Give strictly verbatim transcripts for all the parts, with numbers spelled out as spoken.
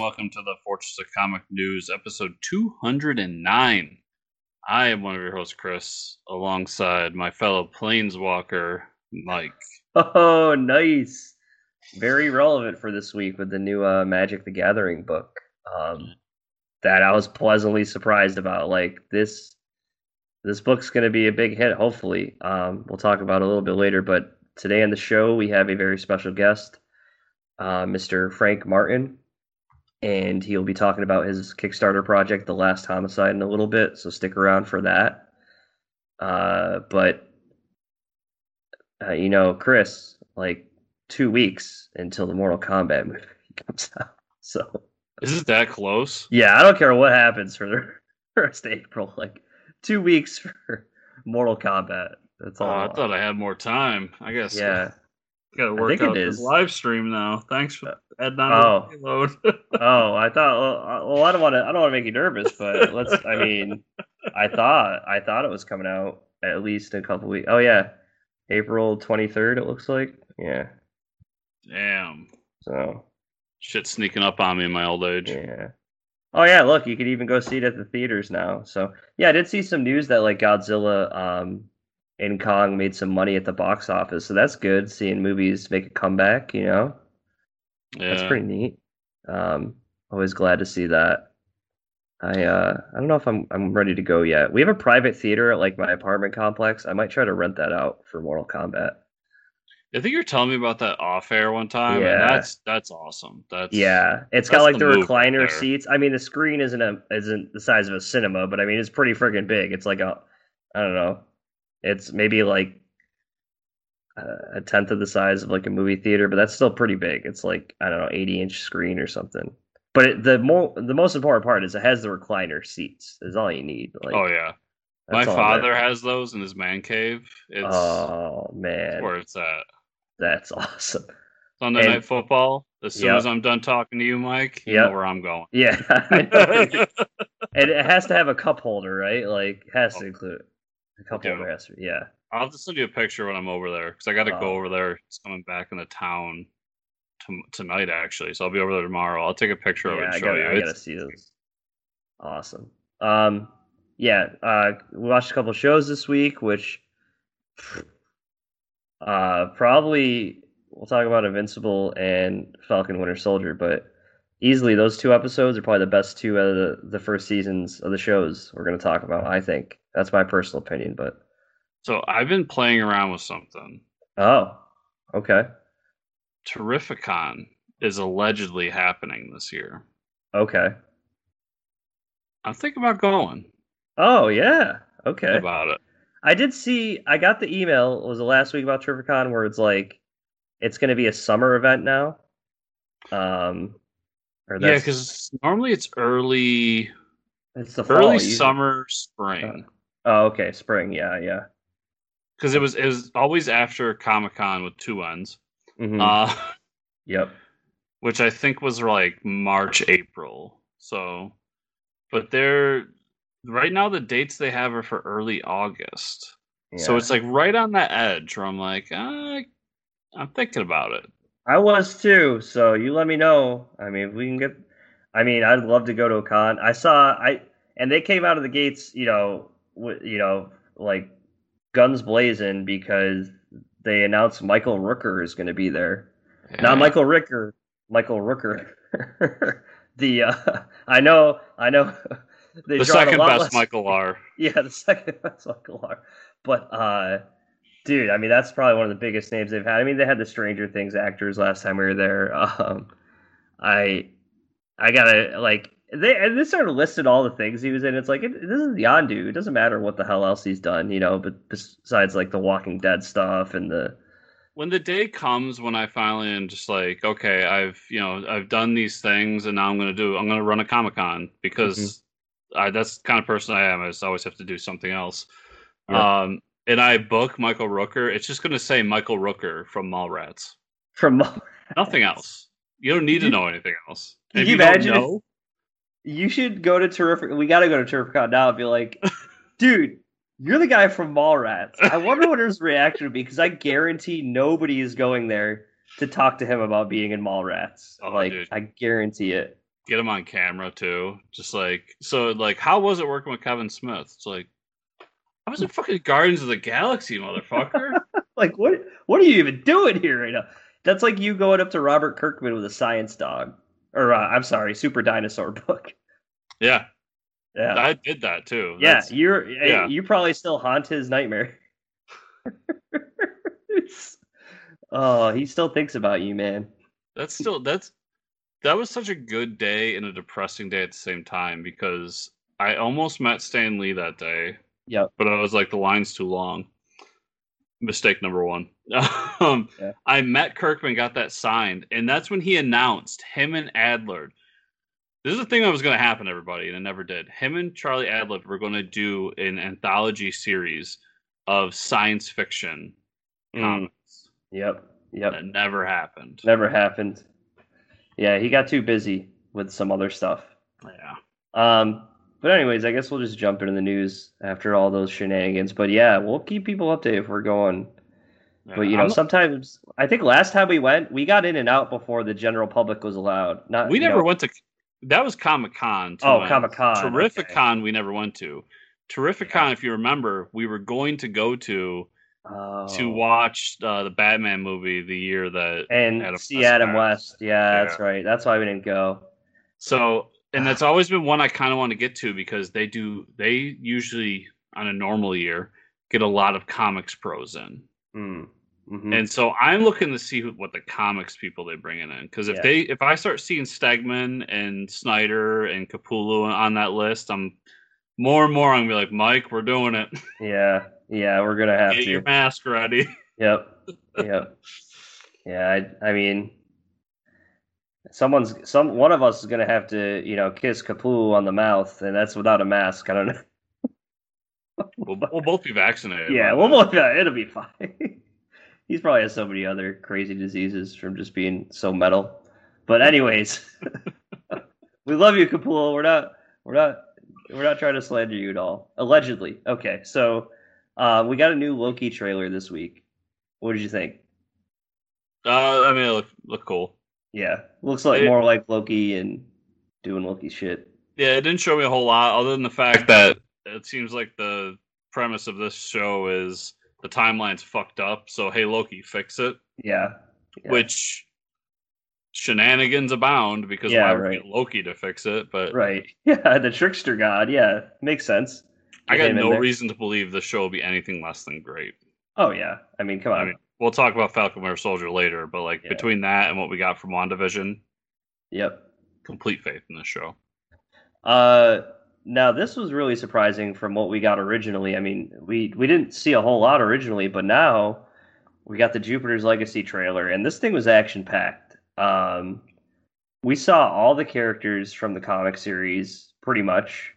welcome to the Fortress of Comic News, episode two hundred nine. I am one of your hosts, Chris, alongside my fellow Planeswalker, Mike. Oh, nice. Very relevant for this week with the new uh, Magic the Gathering book um, that I was pleasantly surprised about. Like, this this book's going to be a big hit, hopefully. Um, we'll talk about it a little bit later, but today on the show, we have a very special guest, uh, Mister Frank Martin, and he'll be talking about his Kickstarter project, The Last Homicide, in a little bit, so stick around for that. Uh, but, uh, you know, Chris, like, two weeks until the Mortal Kombat movie comes out. So, Is it that close? yeah, I don't care what happens for the rest of April. Like, two weeks for Mortal Kombat. That's Oh, all. I I want. thought I had more time. I guess. Yeah. Got to I work think it out this is. live stream now. Thanks for adding on Oh. to the payload. Oh, I thought. Well, well I don't want to. I don't want to make you nervous, but let's. I mean, I thought. I thought it was coming out at least in a couple weeks. Oh yeah, April twenty third. It looks like. Yeah. Damn. So. Shit sneaking up on me in my old age. Yeah. Oh yeah, look, you could even go see it at the theaters now. So yeah, I did see some news that like Godzilla um and Kong made some money at the box office. So that's good, seeing movies make a comeback, you know? Yeah. That's pretty neat. Um always glad to see that. I uh I don't know if I'm I'm ready to go yet. We have a private theater at like my apartment complex. I might try to rent that out for Mortal Kombat. I think you're telling me about that off air one time, Yeah. and that's that's awesome. That's Yeah, it's got that's like the, the move right recliner there. seats. I mean, the screen isn't a isn't the size of a cinema, but I mean, it's pretty friggin' big. It's like a, I don't know, it's maybe like a a tenth of the size of like a movie theater, but that's still pretty big. It's like I don't know, eighty inch screen or something. But it, the more the most important part is it has the recliner seats. Is all you need. Like, Oh yeah. My that's all father that- has those in his man cave. It's Oh that's man, where it's at. that's awesome. Sunday And- night football. As soon Yep. as I'm done talking to you, Mike, you Yep. know where I'm going. Yeah, I know. And it has to have a cup holder, right? Like, it has to include a cup Okay. holder. Has to, yeah. I'll have to send you a picture when I'm over there because I got to Oh. go over there. It's coming back into town to, tonight, actually. So I'll be over there tomorrow. I'll take a picture of it Yeah, and I show gotta, you. I It's- gotta see those. Awesome. Um, yeah. Uh, we watched a couple shows this week, which, uh, probably we'll talk about Invincible and Falcon Winter Soldier, but easily those two episodes are probably the best two out of the, the first seasons of the shows we're gonna talk about. I think that's my personal opinion, but So I've been playing around with something. oh, okay, Terrificon is allegedly happening this year. okay. I'm thinking about going. Oh yeah, okay. About it. I did see. I got the email. Was it last week about Terrificon where it's like it's going to be a summer event now? Um, or Yeah, that's, because normally it's early, it's the fall. early usually. summer, spring. Oh, okay, spring. Yeah, yeah. Because it was it was always after Comic Con with two ends. Mhm. Uh, Yep. which I think was like March, April. So, but they're right now the dates they have are for early August. So Yeah. it's like right on that edge where I'm like, ah, I'm thinking about it. I was too. So you let me know. I mean, if we can get. I mean, I'd love to go to a con. I saw I and they came out of the gates. You know, w- you know, like guns blazing because they announced Michael Rooker is going to be there. Yeah. Not Michael Ricker, Michael Rooker. the uh, I know, I know. They the drawn a second lot best less- Michael R. Yeah, the second best Michael R. But uh, dude, I mean that's probably one of the biggest names they've had. I mean they had the Stranger Things actors last time we were there. Um, I I gotta like they and they sort of listed all the things he was in. It's like it, this is the Yondu. It doesn't matter what the hell else he's done, you know. But besides like the Walking Dead stuff and the When the day comes when I finally am just like, okay, I've you know I've done these things and now I'm gonna do I'm gonna run a Comic Con because Mm-hmm. I, that's the kind of person I am. I just always have to do something else. Yeah. Um, and I book Michael Rooker. It's just gonna say Michael Rooker from Mallrats. from Nothing else. You don't need to You- know anything else. Can If you don't imagine if- know, You should go to Terrific. We got to go to Terrificon now and be like, dude, you're the guy from Mallrats. I wonder what his reaction would be because I guarantee nobody is going there to talk to him about being in Mallrats. Oh, like, dude. I guarantee it. get him on camera too. Just like so, like how was it working with Kevin Smith? It's like I was in fucking Guardians of the Galaxy, motherfucker. Like what? What are you even doing here right now? That's like you going up to Robert Kirkman with a science dog, or uh, I'm sorry, Super Dinosaur book. Yeah, Yeah, I did that too. yeah. That's, You're yeah. you probably still haunt his nightmare. Oh, he still thinks about you, man. That's still that's that was such a good day and a depressing day at the same time because I almost met Stan Lee that day, Yep. but I was like, the line's too long. Mistake number one. um, Yeah. I met Kirkman, got that signed, and that's when he announced him and Adler. This is the thing that was going to happen, everybody, and it never did. Him and Charlie Adler were going to do an anthology series of science fiction Mm. comics. Yep. Yep. That never happened. Never happened. Yeah, he got too busy with some other stuff. Yeah. Um, but anyways, I guess we'll just jump into the news after all those shenanigans. But yeah, we'll keep people updated if we're going. yeah. But you know, I'm- sometimes I think last time we went, we got in and out before the general public was allowed. Not we you never know- went to. That was Comic Con. Oh, Comic Con. Terrificon, we never went to. Terrificon, Yeah. if you remember, we were going to go to Oh. to watch uh, the Batman movie the year that and Adam see West Adam passed. West. Yeah, Yeah. that's right. That's why we didn't go. So, and that's always been one I kind of want to get to because they do. They usually on a normal year get a lot of comics pros in. Mm. Mm-hmm. And so I'm looking to see who, what the comics people they bring in because if Yeah. they if I start seeing Stegman and Snyder and Capullo on that list, I'm more and more I'm gonna be like, Mike, we're doing it. Yeah, yeah, we're gonna have Get to. your mask ready. Yep, yep. Yeah, I, I mean, someone's some one of us is gonna have to, you know, kiss Capullo on the mouth, and that's without a mask. I don't know. We'll, we'll both be vaccinated. Yeah, by we'll then. both. Yeah, it'll be fine. He's probably has so many other crazy diseases from just being so metal. But anyways, we love you, Capullo. We're not, we're not, we're not trying to slander you at all. Allegedly. Okay, so uh, we got a new Loki trailer this week. What did you think? Uh, I mean, it look look cool. Yeah, looks like It- more like Loki and doing Loki shit. Yeah, it didn't show me a whole lot other than the fact that it seems like the premise of this show is the timeline's fucked up. So hey, Loki, fix it. Yeah. Yeah. Which shenanigans abound because Yeah, why would we right. get Loki to fix it? But Right. Yeah, the trickster god. Yeah, makes sense. I Get got him in no there. reason to believe the show will be anything less than great. Oh yeah. I mean, come on. I mean, we'll talk about Falcon Winter Soldier later, but like Yeah. between that and what we got from WandaVision, Yep. complete faith in this show. Uh, now this was really surprising from what we got originally. I mean, we we didn't see a whole lot originally, but now we got the Jupiter's Legacy trailer, and this thing was action packed. Um, we saw all the characters from the comic series pretty much.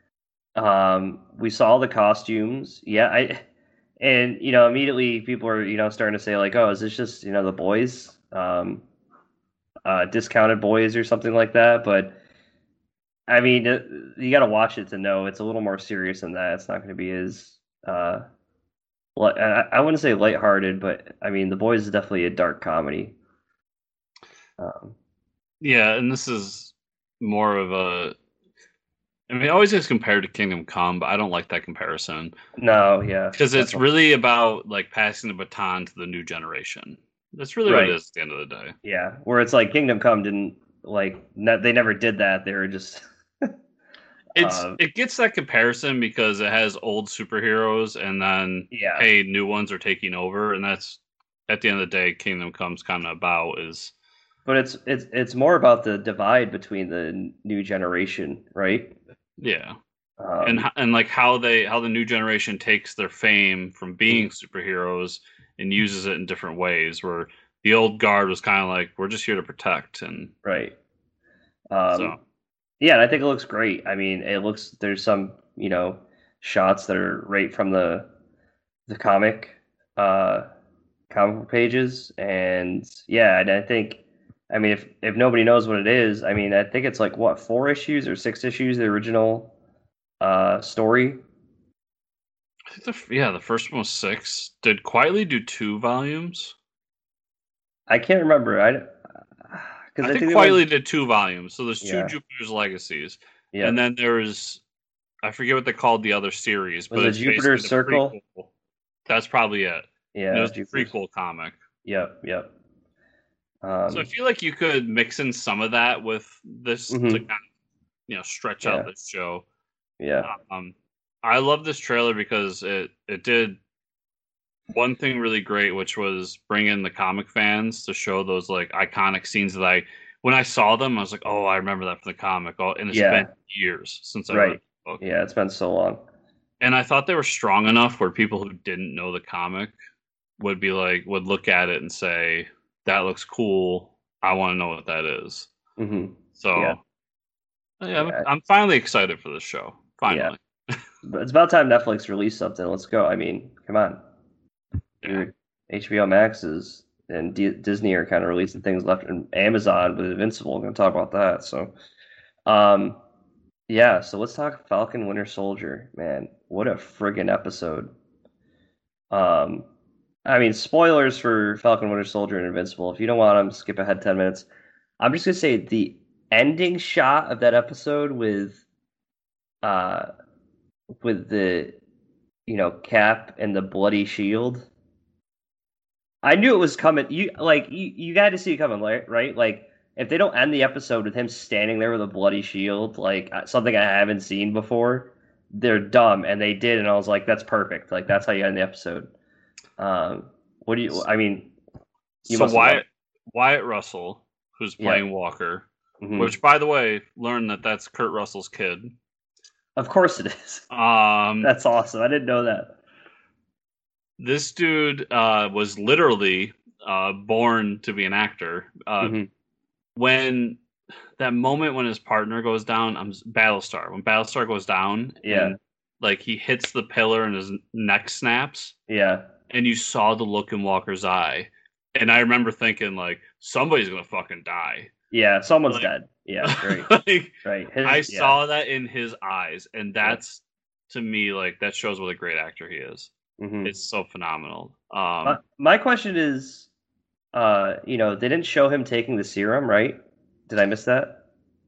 Um, we saw all the costumes. Yeah, I and you know immediately people are you know starting to say like, oh, is this just you know the boys, um, uh, discounted boys or something like that? But I mean, uh, you got to watch it to know it's a little more serious than that. It's not going to be as uh, li- I, I wouldn't say lighthearted, but I mean, The Boys is definitely a dark comedy. Um, Yeah, and this is more of a. I mean, it always gets compared to Kingdom Come, but I don't like that comparison no, yeah, because it's definitely. really about like passing the baton to the new generation. That's really Right. what it is at the end of the day. Yeah, where it's like Kingdom Come didn't like ne- they never did that. They were just It's Uh, it gets that comparison because it has old superheroes and then yeah, hey, new ones are taking over, and that's at the end of the day, Kingdom Come's kind of about is but it's it's it's more about the divide between the n- new generation, right? yeah, Um, and h- and like how they how the new generation takes their fame from being superheroes and uses it in different ways. Where the old guard was kind of like, we're just here to protect, and right. Um, So. Yeah, and I think it looks great. I mean, it looks there's some you know shots that are right from the the comic uh, comic book pages, and yeah, and I think I mean if if nobody knows what it is, I mean I think it's like what four issues or six issues the original uh, story. I think the f- yeah the first one was six. Did Quietly do two volumes? I can't remember. I Because I, I think think there Quietly was, did two volumes. So there's two yeah, Jupiter's Legacies, yeah. and then there's I forget what they called the other series, Was but it it's Jupiter basically the Circle? prequel. That's probably it. And it Yeah, was the Jupiter's. prequel comic. Yep, yep. So I Um, feel like you could mix in some of that with this to mhm, kind of you know stretch out yeah, this show. yeah, Um, I love this trailer because it it did one thing really great, which was bring in the comic fans to show those like iconic scenes that I when I saw them I was like, oh, I remember that from the comic. Oh, and it's been yeah. years since I read Right. the book, Yeah, it's been so long. and I thought they were strong enough where people who didn't know the comic would be like would look at it and say that looks cool. I want to know what that is. Hmm. Yeah, So yeah, I'm, yeah, I'm finally excited for this show. yeah. Finally, But it's about time Netflix released something. Let's go. I mean, come on. yeah. Your H B O Max is and D- Disney are kind of releasing things left, and Amazon with Invincible. I'm going to talk about that. So, um, yeah. So let's talk Falcon Winter Soldier. Man, what a friggin' episode. Um, I mean, spoilers for Falcon Winter Soldier and Invincible. If you don't want them, skip ahead ten minutes. I'm just gonna say the ending shot of that episode with uh with the you know Cap and the bloody shield. I knew it was coming. You like you, you got to see it coming, right? Right? Like if they don't end the episode with him standing there with a bloody shield, like uh, something I haven't seen before, they're dumb, and they did, and I was like, that's perfect. Like that's how you end the episode. Um, what do you? I mean, you So must have loved. Wyatt Wyatt Russell, who's Yeah. playing Walker, Hmm. which by the way, learned that that's Kurt Russell's kid. Of course it is. Um, That's awesome. I didn't know that. this dude uh, was literally uh, born to be an actor. Uh, Hmm. when that moment when his partner goes down, I'm Battlestar. When Battlestar goes down, Yeah. and like he hits the pillar and his neck snaps, Yeah. and you saw the look in Walker's eye, and I remember thinking like somebody's gonna fucking die. Yeah. Someone's Like, dead. Yeah. Right. like Right. His, I yeah. saw that in his eyes, and that's to me like that shows what a great actor he is. Hmm. It's so phenomenal. Um, My, my question is, uh, you know, they didn't show him taking the serum, right? Did I miss that?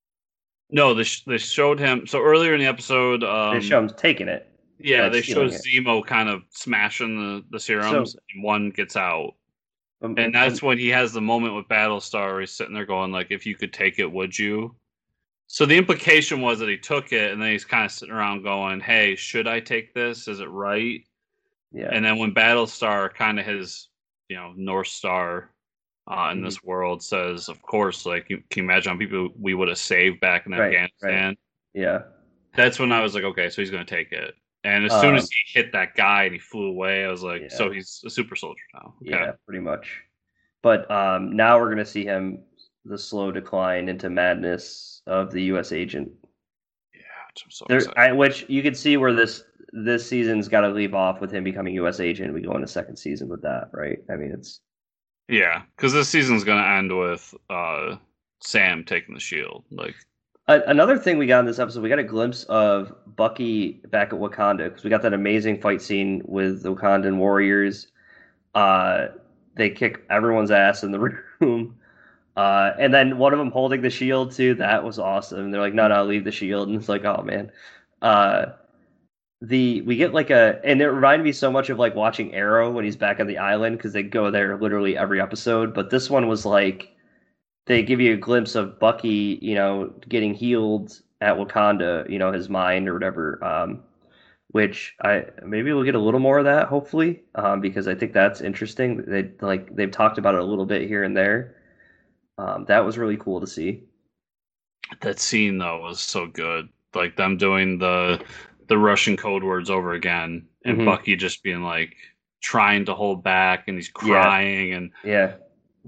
no, they sh- they showed him so earlier in the episode. Um, They show him taking it. yeah, like they showed stealing it. Zemo kind of smashing the the serums, So, and one gets out, um, and that's um, when he has the moment with Battlestar where he's sitting there going like, "If you could take it, would you?" So the implication was that he took it, and then he's kind of sitting around going, "Hey, should I take this? Is it right?" yeah. And then when Battlestar, kind of his, you know, North Star uh, in Mhm. this world, says, "Of course, like, you, can you imagine how people we would have saved back in Right, Afghanistan?" right. Yeah. That's when I was like, "Okay, so he's going to take it." And as Um, soon as he hit that guy and he flew away, I was like, Yeah. "So he's a super soldier now." Okay. Yeah, pretty much. But um, now we're going to see him the slow decline into madness of the U S agent. Yeah, which I'm so There, excited. I, which you can see where this this season's got to leave off with him becoming U S agent. We go into second season with that, right? I mean, it's Yeah, because this season's going to end with uh, Sam taking the shield. Like, A- another thing we got in this episode. We got a glimpse of Bucky back at Wakanda because we got that amazing fight scene with the Wakandan warriors. Uh, they kick everyone's ass in the room. Uh, and then one of them holding the shield too. That was awesome. They're like, no, no, leave the shield. And it's like, oh man. Uh, the we get like a, and it reminded me so much of like watching Arrow when he's back on the island because they go there literally every episode. But this one was like they give you a glimpse of Bucky, you know, getting healed at Wakanda, you know, his mind or whatever. Um, which I maybe we'll get a little more of that hopefully, um, because I think that's interesting. They like they've talked about it a little bit here and there. Um, that was really cool to see. that scene though was so good. Like them doing the the Russian code words over again, and Mhm. Bucky just being like trying to hold back, and he's crying, and Yeah,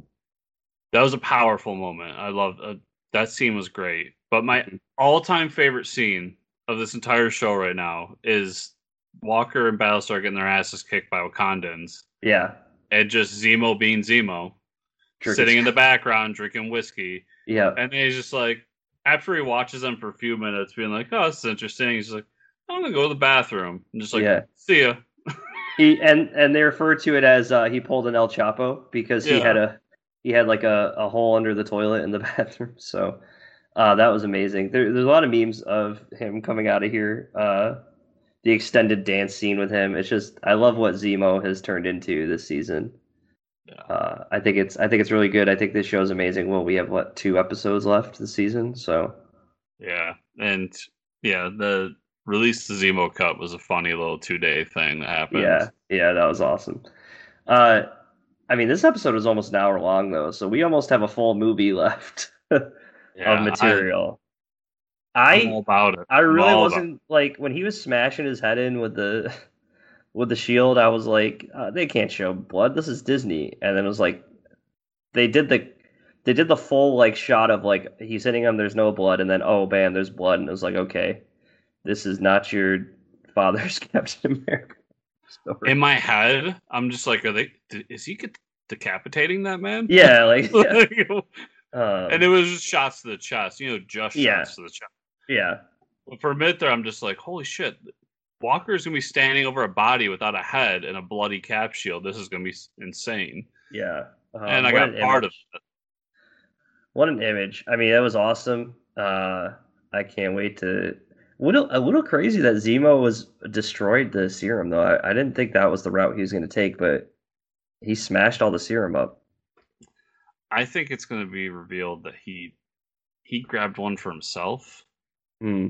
that was a powerful moment. I loved uh, that scene was great. But my Mhm. all time favorite scene of this entire show right now is Walker and Battlestar getting their asses kicked by Wakandans, yeah. and just Zemo being Zemo, Drinking- sitting in the background drinking whiskey. Yeah, And then he's just like, after he watches them for a few minutes, being like, "Oh, this is interesting." He's like, "I'm gonna go to the bathroom," and just like, Yeah. "See ya." he and and they refer to it as uh, he pulled an El Chapo because he Yeah. had a he had like a, a hole under the toilet in the bathroom. So uh, that was amazing. There, there's a lot of memes of him coming out of here. Uh, the extended dance scene with him. It's just I love what Zemo has turned into this season. Yeah. Uh, I think it's I think it's really good. I think this show's amazing. Well, we have what two episodes left this season, so Yeah, and yeah, the release the Zemo cut was a funny little two day thing that happened. yeah, yeah, that was awesome. Uh, I mean, this episode was almost an hour long though, so we almost have a full movie left of Yeah, I, material. I'm all I about it. I I'm really all about. wasn't like when he was smashing his head in with the with the shield. I was like, uh, they can't show blood. This is Disney. And then it was like they did the they did the full like shot of like he's hitting him. There's no blood, and then oh man, there's blood, and it was like okay, this is not your father's Captain America story. In my head, I'm just like, are they? Is he decapitating that man? Yeah, like, like um, and it was just shots to the chest, you know, just yeah. shots to the chest. Yeah. But for a minute there, I'm just like, holy shit, Walker's gonna be standing over a body without a head and a bloody cap shield. This is gonna be insane. Yeah. Um, and I got part image. of it. What an image! I mean, that was awesome. Uh, I can't wait to. A little, a little crazy that Zemo was destroyed the serum though. I, I didn't think that was the route he was going to take, but he smashed all the serum up. I think it's going to be revealed that he he grabbed one for himself hmm.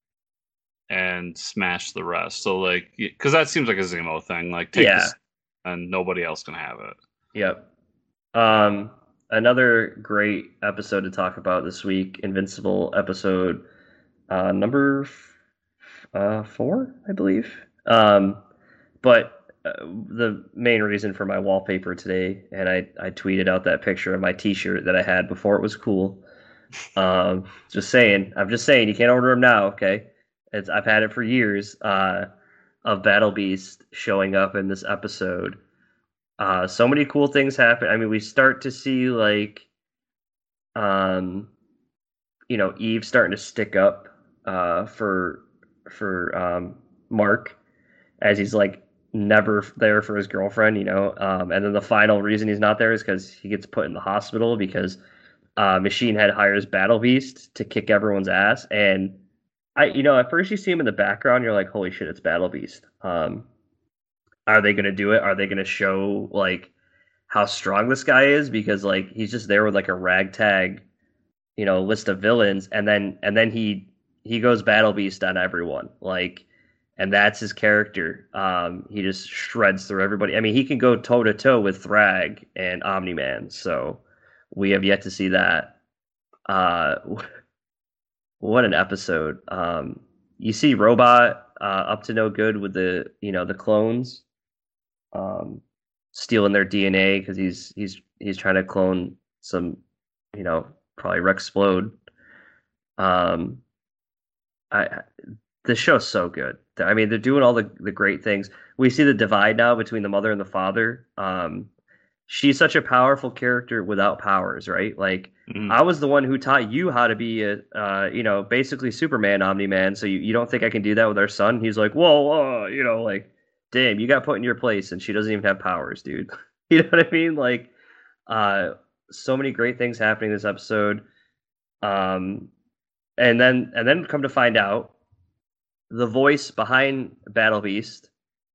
and smashed the rest. So like, because that seems like a Zemo thing. Like, take yeah, this and nobody else can have it. Yep. Um, another great episode to talk about this week. Invincible episode uh, number f- uh, four, I believe. Um, but uh, the main reason for my wallpaper today, and I, I tweeted out that picture of my T-shirt that I had before it was cool. Um, just saying, I'm just saying, you can't order them now, okay? It's I've had it for years. Uh, of Battle Beast showing up in this episode. Uh, so many cool things happen. I mean, we start to see like, um, you know, Eve starting to stick up uh, for for um, Mark as he's like never there for his girlfriend, you know. Um, and then the final reason he's not there is because he gets put in the hospital because uh, Machine Head hires Battle Beast to kick everyone's ass. And I, you know, at first you see him in the background, you're like, holy shit, it's Battle Beast. Um, are they going to do it? Are they going to show like how strong this guy is? Because like he's just there with like a ragtag, you know, list of villains, and then and then he he goes Battle Beast on everyone, like, and that's his character. Um, he just shreds through everybody. I mean, he can go toe to toe with Thrag and Omni Man. So we have yet to see that. Uh, what an episode! Um, you see Robot uh, up to no good with the you know the clones. Um, stealing their D N A because he's he's he's trying to clone some, you know, probably Rexplode. Um, I this show's so good. I mean, they're doing all the the great things. We see the divide now between the mother and the father. Um, she's such a powerful character without powers, right? Like mm-hmm. I was the one who taught you how to be a, uh, you know, basically Superman, Omni Man. So you, you don't think I can do that with our son? He's like, whoa, uh, you know, like. Damn, you got put in your place and she doesn't even have powers, dude. You know what I mean? Like, uh, so many great things happening this episode. Um, and then, and then come to find out the voice behind Battle Beast.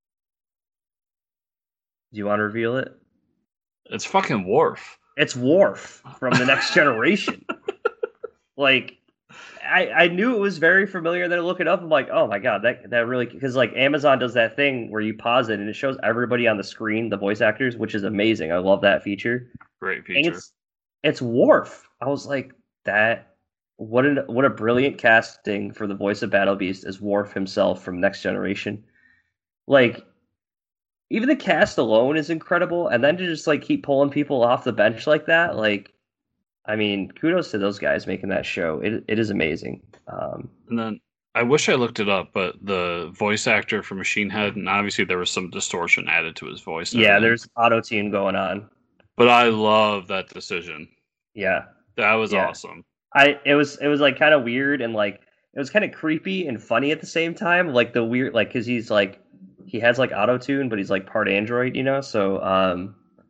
Do you want to reveal it? It's fucking Worf. It's Worf from the Next Generation. Like, I, I knew it was very familiar. Then I look it up. I'm like, oh my god, that that really because like Amazon does that thing where you pause it and it shows everybody on the screen, the voice actors, which is amazing. I love that feature. Great feature. And it's it's Worf. I was like, that what an what a brilliant casting for the voice of Battle Beast as Worf himself from Next Generation. Like, even the cast alone is incredible, and then to just like keep pulling people off the bench like that, like. I mean, kudos to those guys making that show. It it is amazing. Um, and then I wish I looked it up, but the voice actor for Machine Head, and obviously there was some distortion added to his voice. Yeah, there's auto tune going on. But I love that decision. Yeah, that was yeah. awesome. I it was it was like kind of weird and like it was kind of creepy and funny at the same time. Like the weird like because he's like he has like auto tune, but he's like part android, you know. So um,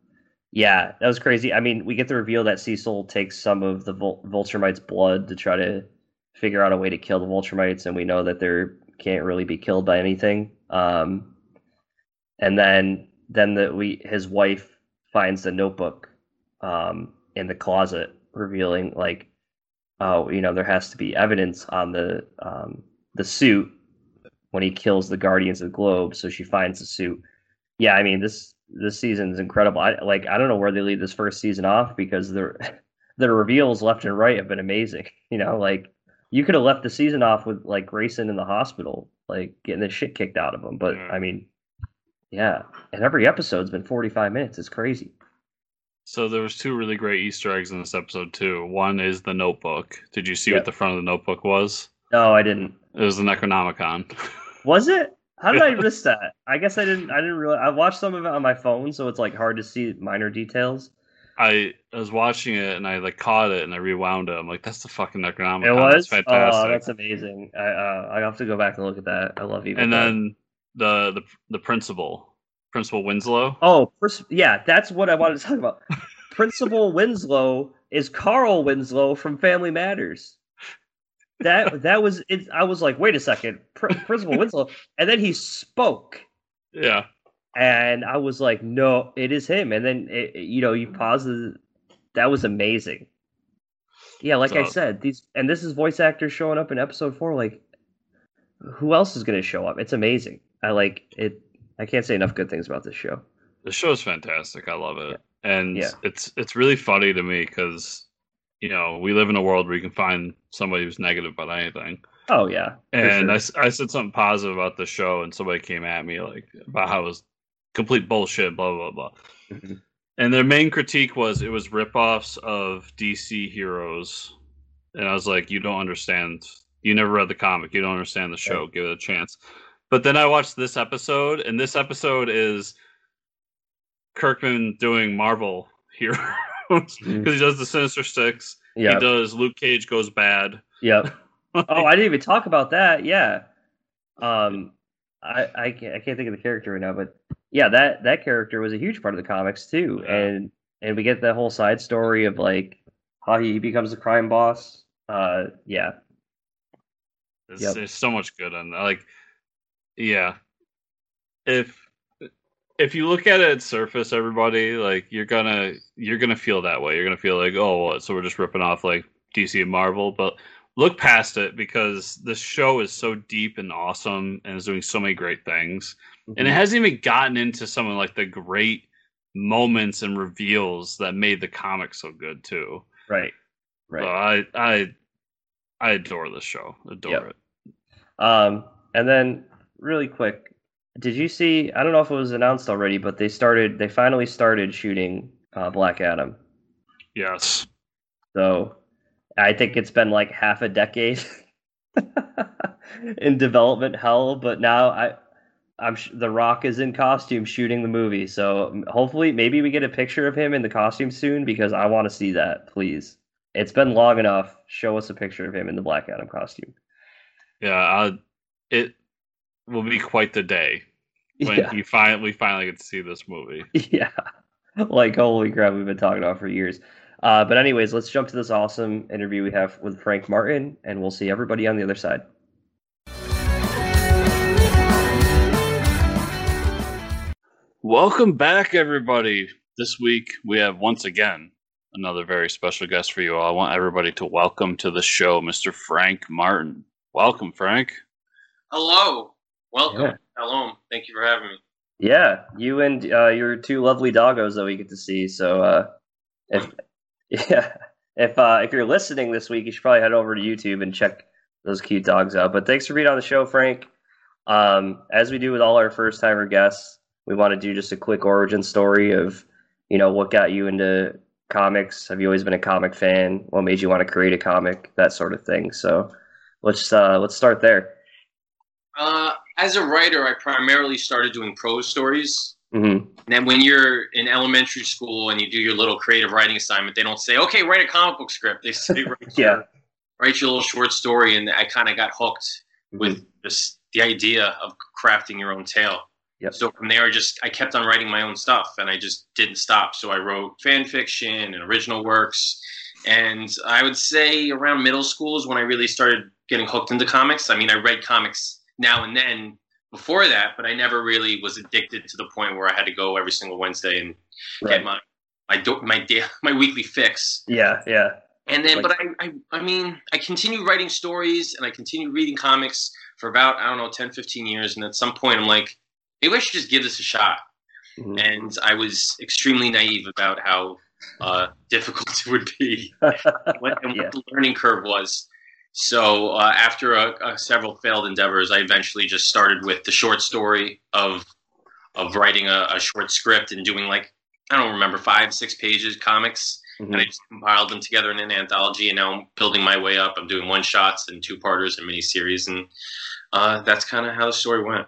Yeah, that was crazy. I mean, we get the reveal that Cecil takes some of the Vul- Vulturemites' blood to try to figure out a way to kill the Vulturemites, and we know that they can't really be killed by anything. Um, and then then the we his wife finds the notebook um, in the closet, revealing like, oh, you know, there has to be evidence on the um, the suit when he kills the Guardians of the Globe. So she finds the suit. Yeah, I mean this this season is incredible. I like I don't know where they leave this first season off because the the reveals left and right have been amazing. You know, like you could have left the season off with like Grayson in the hospital, like getting the shit kicked out of him. But Yeah. I mean, yeah, and every episode's been forty-five minutes. It's crazy. So there was two really great Easter eggs in this episode too. One is the notebook. Did you see Yeah. what the front of the notebook was? No, I didn't. It was the Necronomicon. Was it? How did I Yeah. miss that? I guess I didn't. I didn't realize. I watched some of it on my phone, so it's like hard to see minor details. I I was watching it and I like caught it and I rewound it. I'm like, that's the fucking Necronomicon. It That's was. fantastic. Oh, that's amazing. I uh, I have to go back and look at that. I love Evil And Dead. then the the the principal, Principal Winslow. Oh, pers- yeah, that's what I wanted to talk about. Principal Winslow is Carl Winslow from Family Matters. That that was it. I was like, wait a second, Pr- Principal Winslow, and then he spoke, Yeah. and I was like, no, it is him. And then it, it- you know, you pause. The, that was amazing. Yeah, like I So- said, these and this is voice actors showing up in episode four. Like, who else is going to show up? It's amazing. I like it. I can't say enough good things about this show. The show's fantastic. I love it. And Yeah. it's it's really funny to me because you know, we live in a world where you can find somebody who's negative about anything. Oh yeah, for And sure. I, s- I said something positive about the show, and somebody came at me like about how it was complete bullshit, blah blah blah. Mhm. And their main critique was it was ripoffs of D C heroes, and I was like, you don't understand. You never read the comic. You don't understand the show. Give it a chance. But then I watched this episode, and this episode is Kirkman doing Marvel heroes because he does the Sinister Six. Yeah. He does Luke Cage Goes Bad. Yep. Oh, I didn't even talk about that. Yeah. Um, I I can't, I can't think of the character right now, but yeah, that that character was a huge part of the comics too, Yeah. and and we get that whole side story of like how he becomes a crime boss. Uh, yeah. There's, Yep. there's so much good on that. Like, yeah, if if you look at it at surface, everybody, like you're gonna you're gonna feel that way. You're gonna feel like, oh, what? So we're just ripping off like D C and Marvel, but look past it because this show is so deep and awesome and is doing so many great things, and it Mhm. hasn't even gotten into some of like the great moments and reveals that made the comic so good too. Right. Right. So I I I adore this show. Adore Yep. it. Um, and then really quick, did you see? I don't know if it was announced already, but they started. They finally started shooting uh, Black Adam. Yes. So I think it's been like half a decade in development hell, but now I, I'm sh- The Rock is in costume shooting the movie. So hopefully, maybe we get a picture of him in the costume soon because I want to see that. Please, it's been long enough. Show us a picture of him in the Black Adam costume. Yeah, I, it will be quite the day when Yeah, you finally we finally get to see this movie. yeah. Like holy crap, we've been talking about it for years. Uh, but anyways, let's jump to this awesome interview we have with Frank Martin, and we'll see everybody on the other side. Welcome back, everybody. This week we have once again another very special guest for you all. I want everybody to welcome to the show Mister Frank Martin. Welcome, Frank. Hello. Welcome. Yeah. Hello. Thank you for having me. Yeah, you and uh, your two lovely doggos that we get to see. So, uh, if yeah, if uh, if you're listening this week, you should probably head over to YouTube and check those cute dogs out. But thanks for being on the show, Frank. Um, as we do with all our first timer guests, we want to do just a quick origin story of, you know, what got you into comics. Have you always been a comic fan? What made you want to create a comic? That sort of thing. So, let's uh, let's start there. Uh, as a writer, I primarily started doing prose stories. hmm And then when you're in elementary school and you do your little creative writing assignment, they don't say, okay, write a comic book script. They say, write, Yeah. your, write your little short story. And I kind of got hooked with this, the idea of crafting your own tale. Yep. So from there, I just I kept on writing my own stuff, and I just didn't stop. So I wrote fan fiction and original works, and I would say around middle school is when I really started getting hooked into comics. I mean, I read comics now and then before that, but I never really was addicted to the point where I had to go every single Wednesday and Right. get my my do- my day, my weekly fix. Yeah, yeah. And then, Like- but I, I, I mean, I continued writing stories and I continued reading comics for about, I don't know, ten, fifteen years. And at some point, I'm like, maybe I should just give this a shot. Mhm. And I was extremely naive about how uh, difficult it would be what, and Yeah. what the learning curve was. So uh, after a, a several failed endeavors, I eventually just started with the short story of of writing a, a short script and doing like, I don't remember, five, six pages comics. Mhm. And I just compiled them together in an anthology, and now I'm building my way up. I'm doing one shots and two parters and miniseries, and uh, that's kind of how the story went.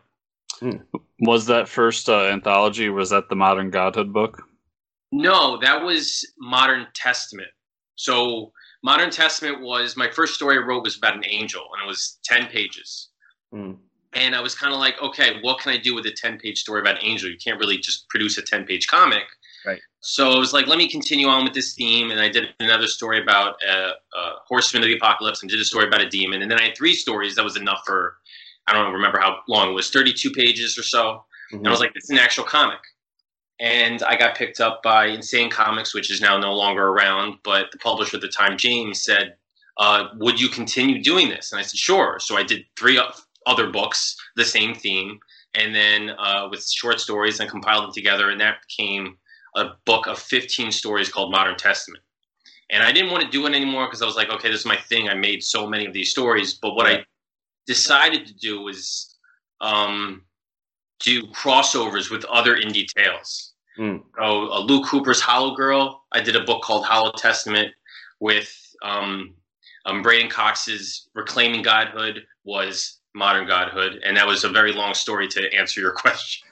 Was that first uh, anthology? Was that the Modern Godhood book? No, that was Modern Testament. So Modern Testament was my first story I wrote was about an angel, and it was ten pages. Mm. And I was kind of like, okay, what can I do with a ten-page story about an angel? You can't really just produce a ten-page comic. Right. So I was like, let me continue on with this theme. And I did another story about a, a horseman of the apocalypse and did a story about a demon. And then I had three stories. That was enough for, I don't remember how long it was, thirty-two pages or so. Mhm. And I was like, this is an actual comic. And I got picked up by Insane Comics, which is now no longer around. But the publisher at the time, James, said, uh, would you continue doing this? And I said, sure. So I did three other books, the same theme, and then uh, with short stories and compiled them together. And that became a book of fifteen stories called Modern Testament. And I didn't want to do it anymore because I was like, okay, this is my thing. I made so many of these stories. But what I decided to do was um, do crossovers with other indie tales. Mm. So uh, Lou Cooper's Hollow Girl, I did a book called Hollow Testament with um, um, Braden Cox's Reclaiming Godhood was Modern Godhood, and that was a very long story to answer your question.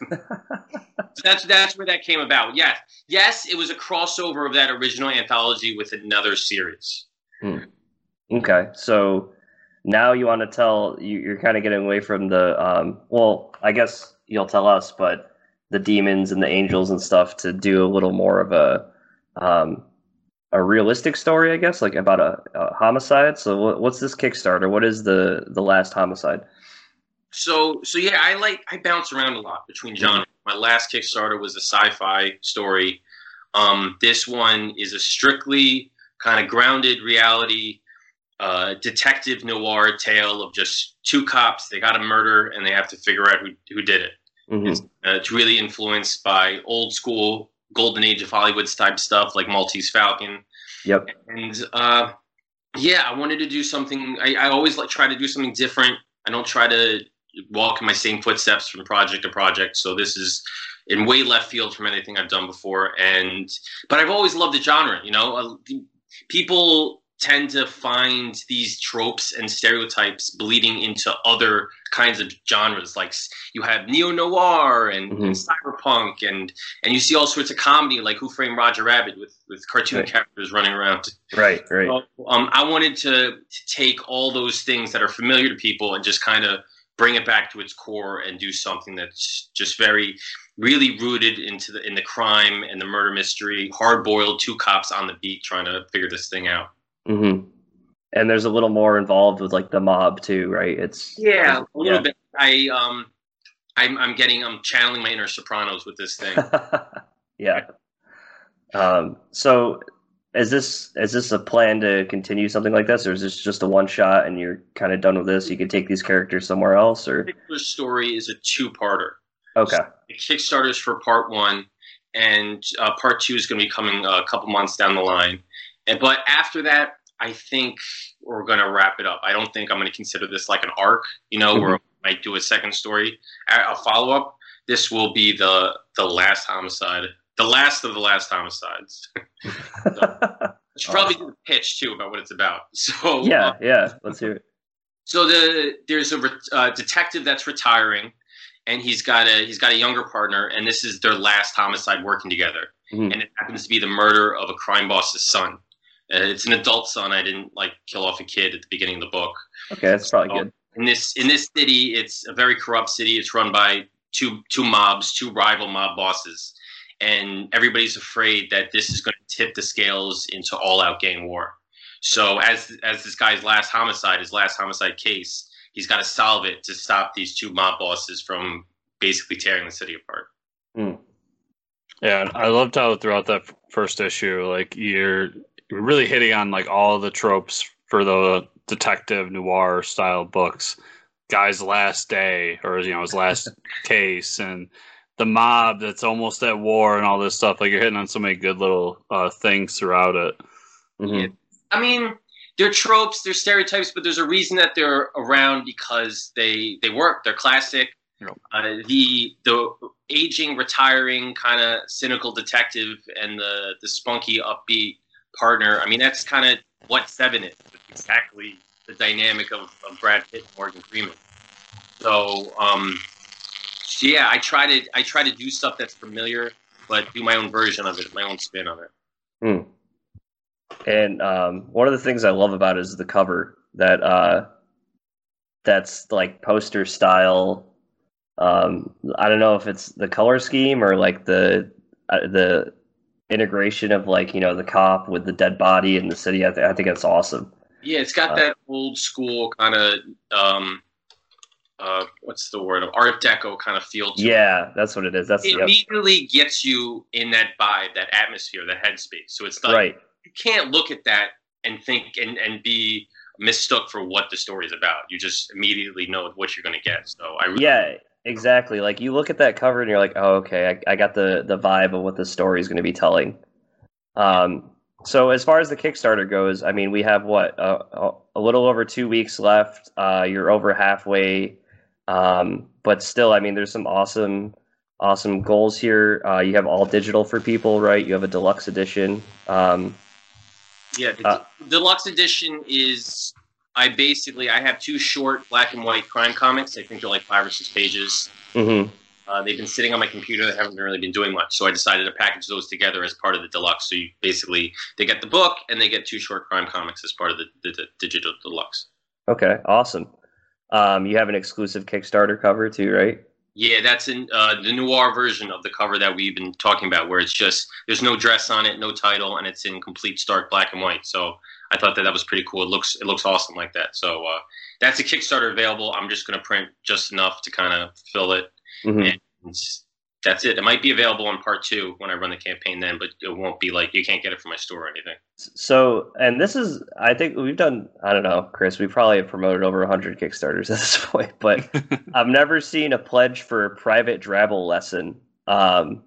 So that's that's where that came about. Yes, yes, it was a crossover of that original anthology with another series. Mm. Okay, so now you want to tell you, you're kind of getting away from the um, well, I guess you'll tell us, but the demons and the angels and stuff to do a little more of a um, a realistic story, I guess, like about a, a homicide. So what, what's this Kickstarter? What is the the last homicide? So so yeah, I like I bounce around a lot between genres. My last Kickstarter was a sci-fi story. Um, this one is a strictly kind of grounded reality uh, detective noir tale of just two cops. They got a murder and they have to figure out who who did it. Mhm. It's, uh, it's really influenced by old school golden age of Hollywood type stuff like Maltese Falcon. Yep. And uh, yeah, I wanted to do something. I, I always like try to do something different. I don't try to walk in my same footsteps from project to project. So this is in way left field from anything I've done before. And but I've always loved the genre. You know, uh, people tend to find these tropes and stereotypes bleeding into other kinds of genres. Like you have neo-noir and, Mhm. and cyberpunk, and and you see all sorts of comedy, like Who Framed Roger Rabbit, with with cartoon Right. characters running around. Right, right. So, um, I wanted to, to take all those things that are familiar to people and just kind of bring it back to its core and do something that's just very, really rooted into the in the crime and the murder mystery. Hard boiled, two cops on the beat trying to figure this thing out. Mm-hmm. And there's a little more involved with like the mob too, right? It's Yeah, a little yeah. bit. I um, I'm I'm getting I'm channeling my inner Sopranos with this thing. Yeah. Um, so is this is this a plan to continue something like this, or is this just a one shot and you're kind of done with this? You could take these characters somewhere else, or The particular story is a two-parter. okay, The Kickstarter's for part one, and uh, part two is going to be coming a couple months down the line. And but after that, I think we're going to wrap it up. I don't think I'm going to consider this like an arc, you know, where I might do a second story, a follow up. This will be the the last homicide, the last of the last homicides. So, I should probably do the pitch too about what it's about. So yeah, uh, yeah. Let's hear it. so the there's a re- uh, detective that's retiring, and he's got a he's got a younger partner, and this is their last homicide working together. Mhm. And it happens to be the murder of a crime boss's son. Uh, it's an adult son. I didn't like kill off a kid at the beginning of the book. Okay, that's probably So, good. In this in this city, it's a very corrupt city. It's run by two two mobs, two rival mob bosses, and everybody's afraid that this is going to tip the scales into all-out gang war. So as as this guy's last homicide, his last homicide case, he's got to solve it to stop these two mob bosses from basically tearing the city apart. Mm. Yeah, I loved how throughout that first issue, like you're, you're really hitting on like all the tropes for the detective noir style books. Guy's last day, or you know, his last case, and the mob that's almost at war, and all this stuff. Like you're hitting on so many good little uh, things throughout it. Mm-hmm. Yeah. I mean, they're tropes, they're stereotypes, but there's a reason that they're around because they they work. They're classic. Yep. Uh, the the aging, retiring, kind of cynical detective, and the the spunky, upbeat partner. I mean, that's kind of what Seven is. It's exactly the dynamic of, of Brad Pitt and Morgan Freeman. So, um, so yeah, I try to I try to do stuff that's familiar, but do my own version of it, my own spin on it. Mm. And um, one of the things I love about it is the cover. That uh, that's like poster style. Um, I don't know if it's the color scheme or like the uh, the integration of like, you know, the cop with the dead body in the city. I, th- I think that's awesome. Yeah, it's got uh, that old school kind of um, uh, what's the word? Art Deco kind of feel to yeah, it. That's what it is. That's it yep. immediately gets you in that vibe, that atmosphere, that headspace. So it's like right. You can't look at that and think and, and be mistook for what the story is about. You just immediately know what you're going to get. So I really yeah, exactly. Like you look at that cover and you're like, oh, okay, I, I got the the vibe of what the story is going to be telling. Um. So as far as the Kickstarter goes, I mean, we have what uh, a little over two weeks left. Uh, you're over halfway, um, but still, I mean, there's some awesome, awesome goals here. Uh, you have all digital for people, right? You have a deluxe edition. Um, yeah, the uh, deluxe edition is I basically I have two short black and white crime comics. I think they're like five or six pages. Mm-hmm. Uh, they've been sitting on my computer. They haven't really been doing much. So I decided to package those together as part of the deluxe. So you basically, they get the book and they get two short crime comics as part of the, the, the digital deluxe. Okay, awesome. Um, you have an exclusive Kickstarter cover too, right? Yeah, that's in uh, the noir version of the cover that we've been talking about, where it's just, there's no dress on it, no title, and it's in complete stark black and white. So I thought that that was pretty cool. It looks it looks awesome like that. So uh, that's a Kickstarter available. I'm just going to print just enough to kind of fill it. Mm-hmm. And that's it. It might be available on part two when I run the campaign then, but it won't be like you can't get it from my store or anything. So, and this is, I think we've done, I don't know, Chris, we probably have promoted over one hundred Kickstarters at this point, but I've never seen a pledge for a private Drabble lesson. Um,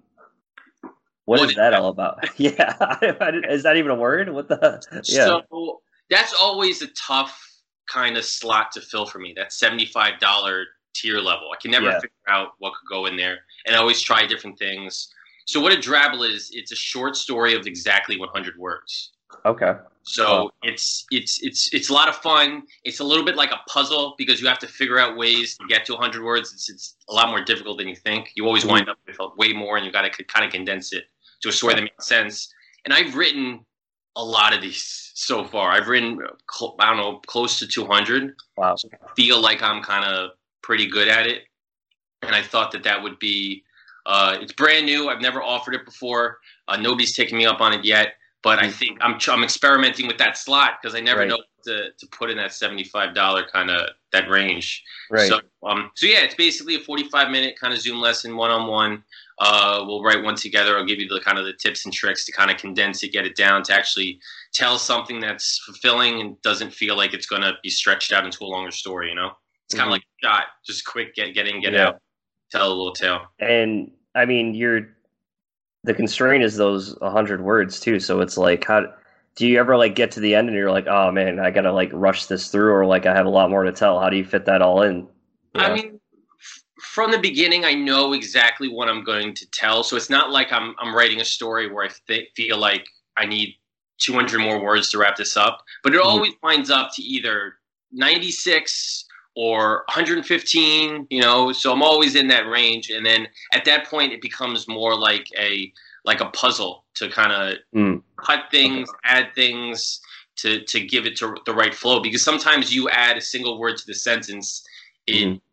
what, what is that all about? Yeah. Is that even a word? What the? Yeah. So that's always a tough kind of slot to fill for me. That seventy-five dollars tier level. I can never yeah. figure out what could go in there, and I always try different things. So what a Drabble is, it's a short story of exactly one hundred words. Okay. So oh. it's it's it's it's a lot of fun. It's a little bit like a puzzle because you have to figure out ways to get to one hundred words. It's it's a lot more difficult than you think. You always wind up with way more, and you got to kind of condense it to a story that makes sense. And I've written a lot of these so far. I've written I don't know close to two hundred. Wow. So I feel like I'm kind of pretty good at it, and I thought that that would be uh, it's brand new. I've never offered it before. Uh, nobody's taken me up on it yet, but I think I'm I'm experimenting with that slot because I never right. know what to to put in that seventy-five dollars kind of that range. Right. So um so yeah, it's basically a forty-five minute kind of Zoom lesson, one on one. Uh, we'll write one together. I'll give you the kind of the tips and tricks to kind of condense it, get it down to actually tell something that's fulfilling and doesn't feel like it's going to be stretched out into a longer story. You know. It's kind of like a shot, just quick, get get in, get yeah. out, tell a little tale. And I mean, you're the constraint is those one hundred words too. So it's like, how do you ever like get to the end and you're like, oh man, I gotta like rush this through, or like I have a lot more to tell. How do you fit that all in? You know? I mean, f- from the beginning, I know exactly what I'm going to tell. So it's not like I'm I'm writing a story where I th- feel like I need two hundred more words to wrap this up. But it mm-hmm. always winds up to either ninety-six or one hundred fifteen, you know, so I'm always in that range. And then at that point, it becomes more like a like a puzzle to kind of mm. cut things, okay. add things to, to give it to the right flow. Because sometimes you add a single word to the sentence, it, mm.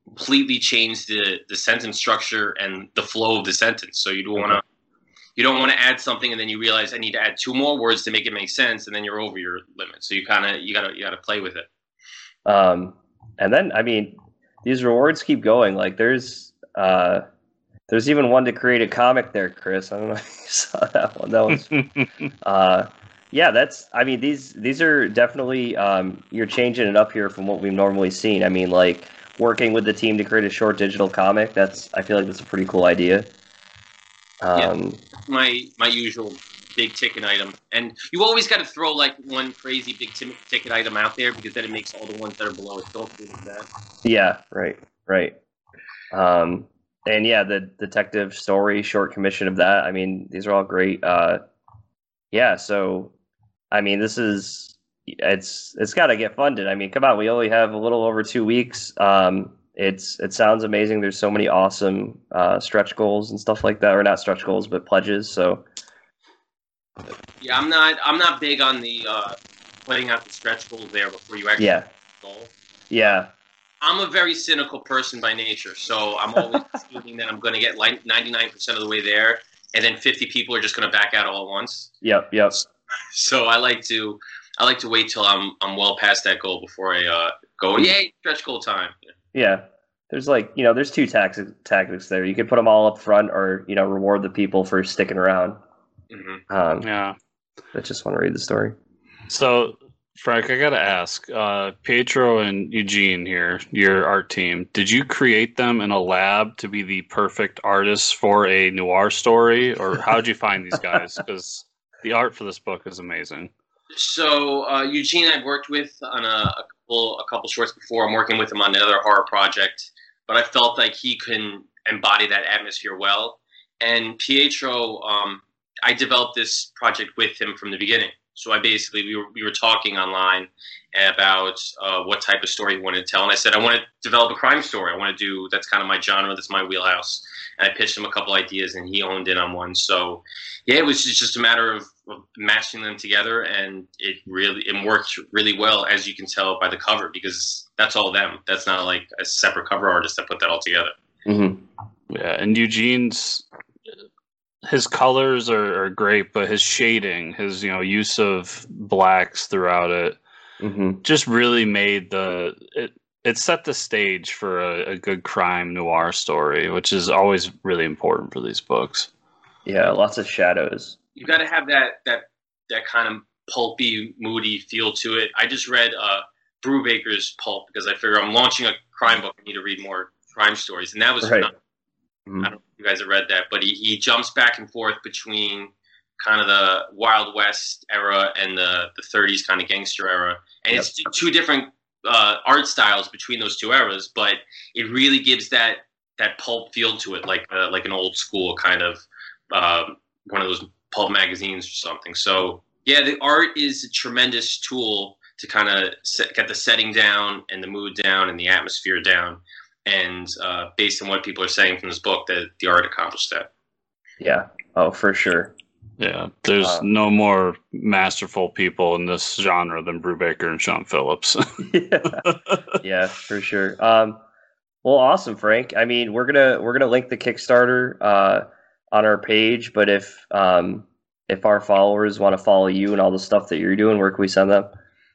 completely change the the sentence structure and the flow of the sentence. So you don't want to you don't want to add something and then you realize I need to add two more words to make it make sense, and then you're over your limit. So you kind of you gotta you gotta play with it. Um, and then I mean, these rewards keep going. Like there's uh, there's even one to create a comic there, Chris. I don't know if you saw that one. That was uh, yeah. That's I mean these these are definitely um, you're changing it up here from what we've normally seen. I mean like working with the team to create a short digital comic. That's I feel like that's a pretty cool idea. Um, yeah, my my usual big ticket item, and you always got to throw like one crazy big t- ticket item out there because then it makes all the ones that are below it don't do that. Yeah, right, right. Um, and yeah, the detective story short commission of that. I mean, these are all great. Uh, yeah, so I mean, this is it's it's got to get funded. I mean, come on, we only have a little over two weeks. Um, It's it sounds amazing. There's so many awesome uh, stretch goals and stuff like that, or not stretch goals, but pledges. So yeah, I'm not I'm not big on the uh, putting out the stretch goals there before you actually yeah, goal. yeah, I'm a very cynical person by nature, so I'm always assuming that I'm going to get like ninety-nine percent of the way there, and then fifty people are just going to back out all at once. yep, yep. So I like to I like to wait till I'm I'm well past that goal before I uh, go. Yay, stretch goal time. Yeah, there's like you know, there's two tax- tactics there. You could put them all up front, or you know, reward the people for sticking around. Mm-hmm. Um, Yeah. I just want to read the story. So, Frank, I gotta ask, uh, Pietro and Eugene here, your art team, did you create them in a lab to be the perfect artists for a noir story, or how did you find these guys? Because the art for this book is amazing. So uh, Eugene, I've worked with on a, a couple a couple shorts before. I'm working with him on another horror project, but I felt like he can embody that atmosphere well. And Pietro, um, I developed this project with him from the beginning. So I basically we were we were talking online about uh, what type of story he wanted to tell, and I said I want to develop a crime story. I want to do that's kind of my genre, that's my wheelhouse. And I pitched him a couple ideas, and he owned in on one. So yeah, it was just a matter of, of matching them together, and it really it worked really well, as you can tell by the cover, because that's all them. That's not like a separate cover artist that put that all together. Mm-hmm. Yeah, and Eugene's his colors are, are great, but his shading, his you know use of blacks throughout it, Mm-hmm. just really made the it. It set the stage for a, a good crime noir story, which is always really important for these books. Yeah, lots of shadows. You got to have that that that kind of pulpy, moody feel to it. I just read uh, Brubaker's Pulp because I figure I'm launching a crime book. I need to read more crime stories, and that was Right. phenomenal. I don't know if you guys have read that, but he, he jumps back and forth between kind of the Wild West era and the, the thirties kind of gangster era. And Yep. it's two different uh, art styles between those two eras, but it really gives that that pulp feel to it, like uh, like an old school kind of uh, one of those pulp magazines or something. So yeah, the art is a tremendous tool to kind of get the setting down and the mood down and the atmosphere down. And uh, based on what people are saying from this book, that the art accomplished that. Yeah. Oh, for sure. Yeah, there's Uh, no more masterful people in this genre than Brubaker and Sean Phillips. yeah. Yeah, for sure. Um, well, awesome, Frank. I mean, we're gonna we're gonna link the Kickstarter uh, on our page, but if um, if our followers want to follow you and all the stuff that you're doing, where can we send them?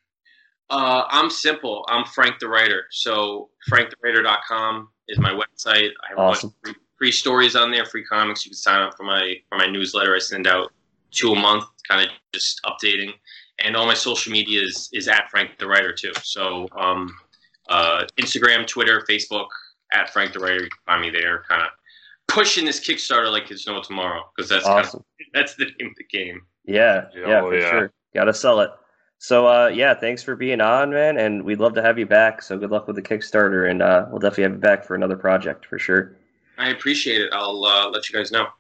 Uh, I'm simple. I'm Frank the Writer. So frank the writer dot com is my website. I have Awesome. a bunch of free, free stories on there, free comics. You can sign up for my for my newsletter. I send out two a month, kind of just updating. And all my social media is, is at Frank the Writer too. So um, uh, Instagram, Twitter, Facebook, at Frank the Writer. You can find me there, kind of pushing this Kickstarter like there's no tomorrow, because that's kind of, Awesome. that's the name of the game. Yeah, Yeah, yeah, oh, for yeah. sure. Got to sell it. So, uh, yeah, thanks for being on, man, and we'd love to have you back. So good luck with the Kickstarter, and uh, we'll definitely have you back for another project for sure. I appreciate it. I'll uh, let you guys know.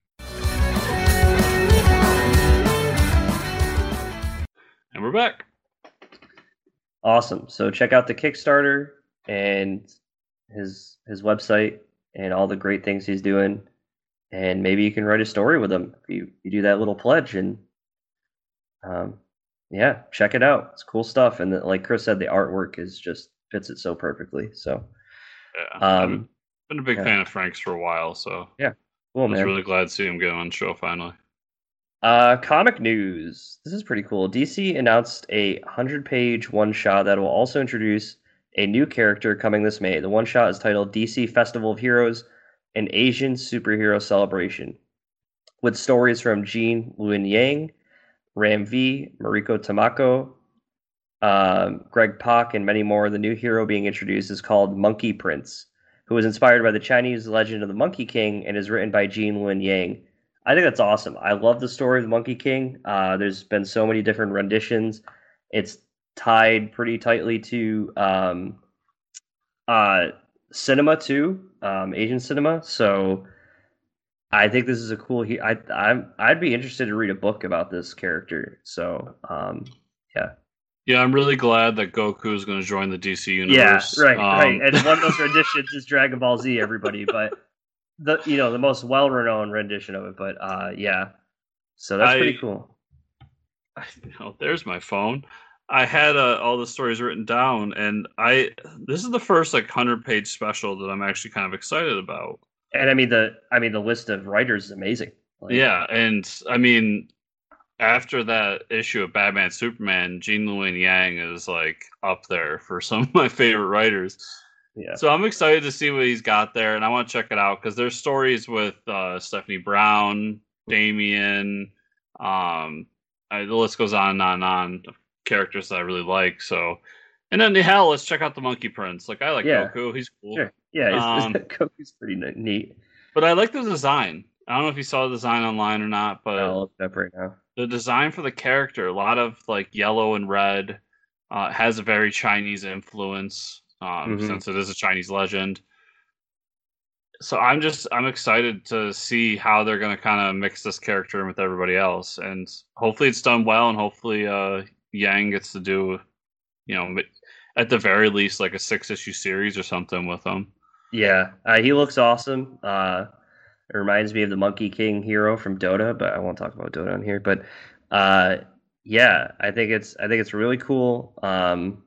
And we're back. Awesome. So check out the Kickstarter and his his website and all the great things he's doing, and maybe you can write a story with him if you, you do that little pledge. And um, yeah, check it out. It's cool stuff. And the, like Chris said, the artwork is just fits it so perfectly. So Yeah, I've Um, been a big yeah. fan of Frank's for a while, so Yeah, cool, I was man. really glad to see him get on the show finally. Uh, comic news. This is pretty cool. D C announced a hundred-page one-shot that will also introduce a new character coming this May. The one-shot is titled D C Festival of Heroes, an Asian superhero celebration, with stories from Jean Luen Yang, Ram V, Mariko Tamako, um, Greg Pak, and many more. The new hero being introduced is called Monkey Prince, who was inspired by the Chinese legend of the Monkey King and is written by Jean Luen Yang. I think that's awesome. I love the story of the Monkey King. Uh, there's been so many different renditions. It's tied pretty tightly to um, uh, cinema too, um, Asian cinema. So I think this is a cool. He- I I'm I'd be interested to read a book about this character. So um, yeah. Yeah, I'm really glad that Goku is going to join the D C Yeah, universe. right, Um, right. And one of those renditions is Dragon Ball Z, everybody, but the you know the most well-renowned rendition of it. But uh, yeah, so that's I- pretty cool. I, oh, there's my phone. I had uh, all the stories written down, and I this is the first like hundred page special that I'm actually kind of excited about. And I mean the I mean the list of writers is amazing. Like, Yeah, and I mean, after that issue of Batman Superman, Jean Luen Yang is like up there for some of my favorite writers. yeah, So I'm excited to see what he's got there, and I want to check it out because there's stories with uh, Stephanie Brown, Damian, um, I, the list goes on and on and on of characters that I really like. So, and then hell, let's check out the Monkey Prince. Like I like Yeah. Goku, he's cool. sure, yeah. It's, Um, Goku's pretty ne- neat. But I like the design. I don't know if you saw the design online or not, but I'll look it up right now. the design for the character, a lot of like yellow and red, uh, has a very Chinese influence, um, Mhm. since it is a Chinese legend. So I'm just I'm excited to see how they're going to kind of mix this character in with everybody else, and hopefully it's done well, and hopefully uh, Yang gets to do, you know, at the very least like a six issue series or something with him. Yeah, uh, he looks awesome. Uh, it reminds me of the Monkey King hero from Dota, but I won't talk about Dota on here. But uh, yeah, I think it's I think it's really cool. Um,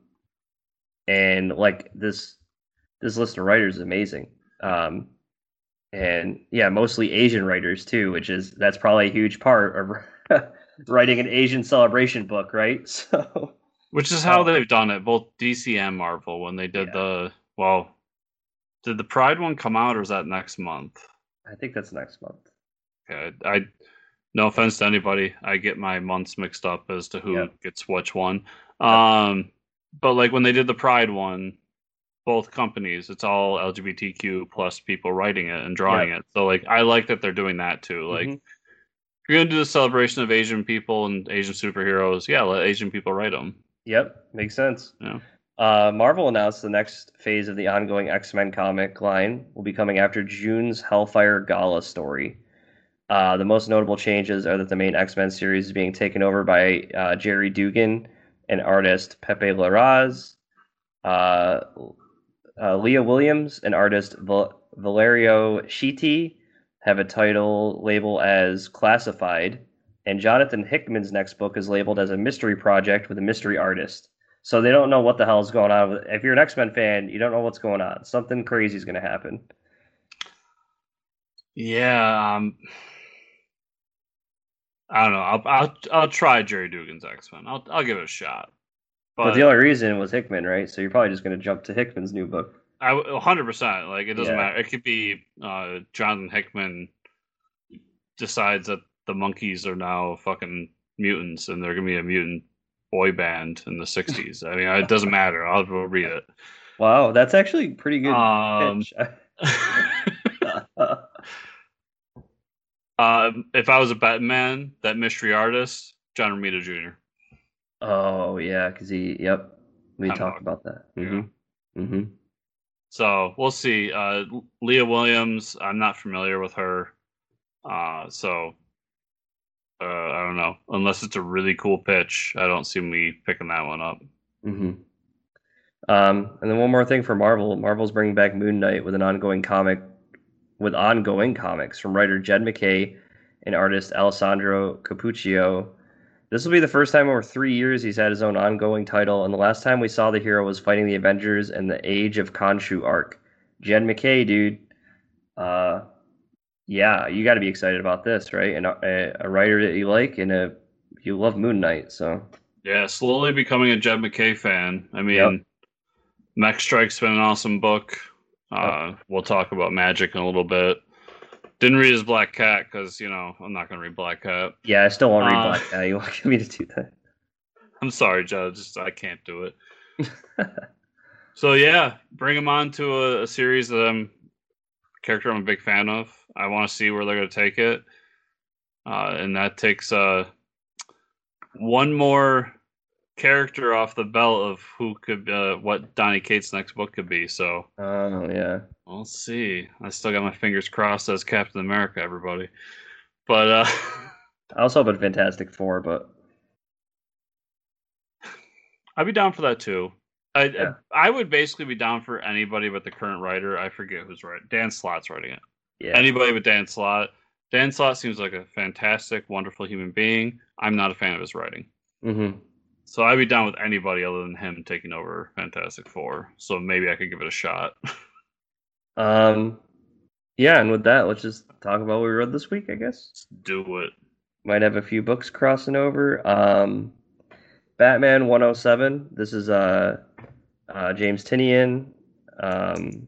and like this this list of writers is amazing. Um, and yeah, mostly Asian writers too, which is that's probably a huge part of writing an Asian celebration book, right? So, Which is how Oh. they've done it, both D C and Marvel. When they did Yeah. the well, did the Pride one come out, or is that next month? I think that's next month. Okay, I no offense to anybody, I get my months mixed up as to who Yep. gets which one. Um, but like when they did the Pride one, both companies, it's all L G B T Q plus people writing it and drawing it. So like I like that they're doing that too. Like Mhm. if you're gonna do the celebration of Asian people and Asian superheroes, yeah, let Asian people write them. Yep, makes sense. Yeah. Uh, Marvel announced the next phase of the ongoing X-Men comic line will be coming after June's Hellfire Gala story. Uh, the most notable changes are that the main X-Men series is being taken over by uh, Jerry Dugan and artist Pepe Larraz. Uh, uh, Leah Williams and artist Val- Valerio Schiti have a title label as Classified, and Jonathan Hickman's next book is labeled as a mystery project with a mystery artist. So they don't know what the hell is going on. If you're an X-Men fan, you don't know what's going on. Something crazy is going to happen. Yeah, um, I don't know. I'll I'll I'll try Jerry Dugan's X-Men. I'll I'll give it a shot. But, But the only reason was Hickman, right? So you're probably just going to jump to Hickman's new book. I one hundred percent like it doesn't Yeah. matter. It could be uh, Jonathan Hickman decides that the monkeys are now fucking mutants and they're gonna be a mutant boy band in the sixties. I mean, it doesn't matter. I'll go read it. Wow, that's actually pretty good Um, pitch. um, if I was a Batman, that mystery artist, John Romita Junior Oh yeah, because he. Yep, we Time talked Lord. about that. Yeah. Mm-hmm. Mm-hmm. So we'll see. Uh, Leah Williams, I'm not familiar with her, uh, so uh, I don't know. Unless it's a really cool pitch, I don't see me picking that one up. Mm-hmm. Um, and then one more thing for Marvel. Marvel's bringing back Moon Knight with an ongoing comic, with ongoing comics from writer Jed MacKay and artist Alessandro Capuccio. This will be the first time in over three years he's had his own ongoing title, and the last time we saw the hero was fighting the Avengers in the Age of Khonshu arc. Jed MacKay, dude. Uh, yeah, you got to be excited about this, right? And a, a writer that you like, and a you love Moon Knight, so Yeah, slowly becoming a Jed MacKay fan. I yep. mean, Mech Strike's been an awesome book. Uh, Yep. we'll talk about Magic in a little bit. Didn't read his Black Cat because, you know, I'm not going to read Black Cat. Yeah, I still won't read Uh, Black Cat. You want me to do that? I'm sorry, Judge. Just, I can't do it. So, yeah, bring him on to a, a series that I'm a character I'm a big fan of. I want to see where they're going to take it. Uh, and that takes uh, one more character off the belt of who could uh, what Donny Cates' next book could be. So, Oh yeah. we'll see. I still got my fingers crossed as Captain America, everybody. But uh, I was hoping Fantastic Four, but I'd be down for that too. I, yeah. I I would basically be down for anybody but the current writer. I forget who's writing. Dan Slott's writing it. Yeah. Anybody but Dan Slott. Dan Slott seems like a fantastic, wonderful human being. I'm not a fan of his writing. Mm-hmm. So I'd be down with anybody other than him taking over Fantastic Four. So maybe I could give it a shot. Um, yeah, and with that, let's just talk about what we read this week, I guess. Let's do it. Might have a few books crossing over. Um, Batman one oh seven. This is uh, uh, James Tynion um,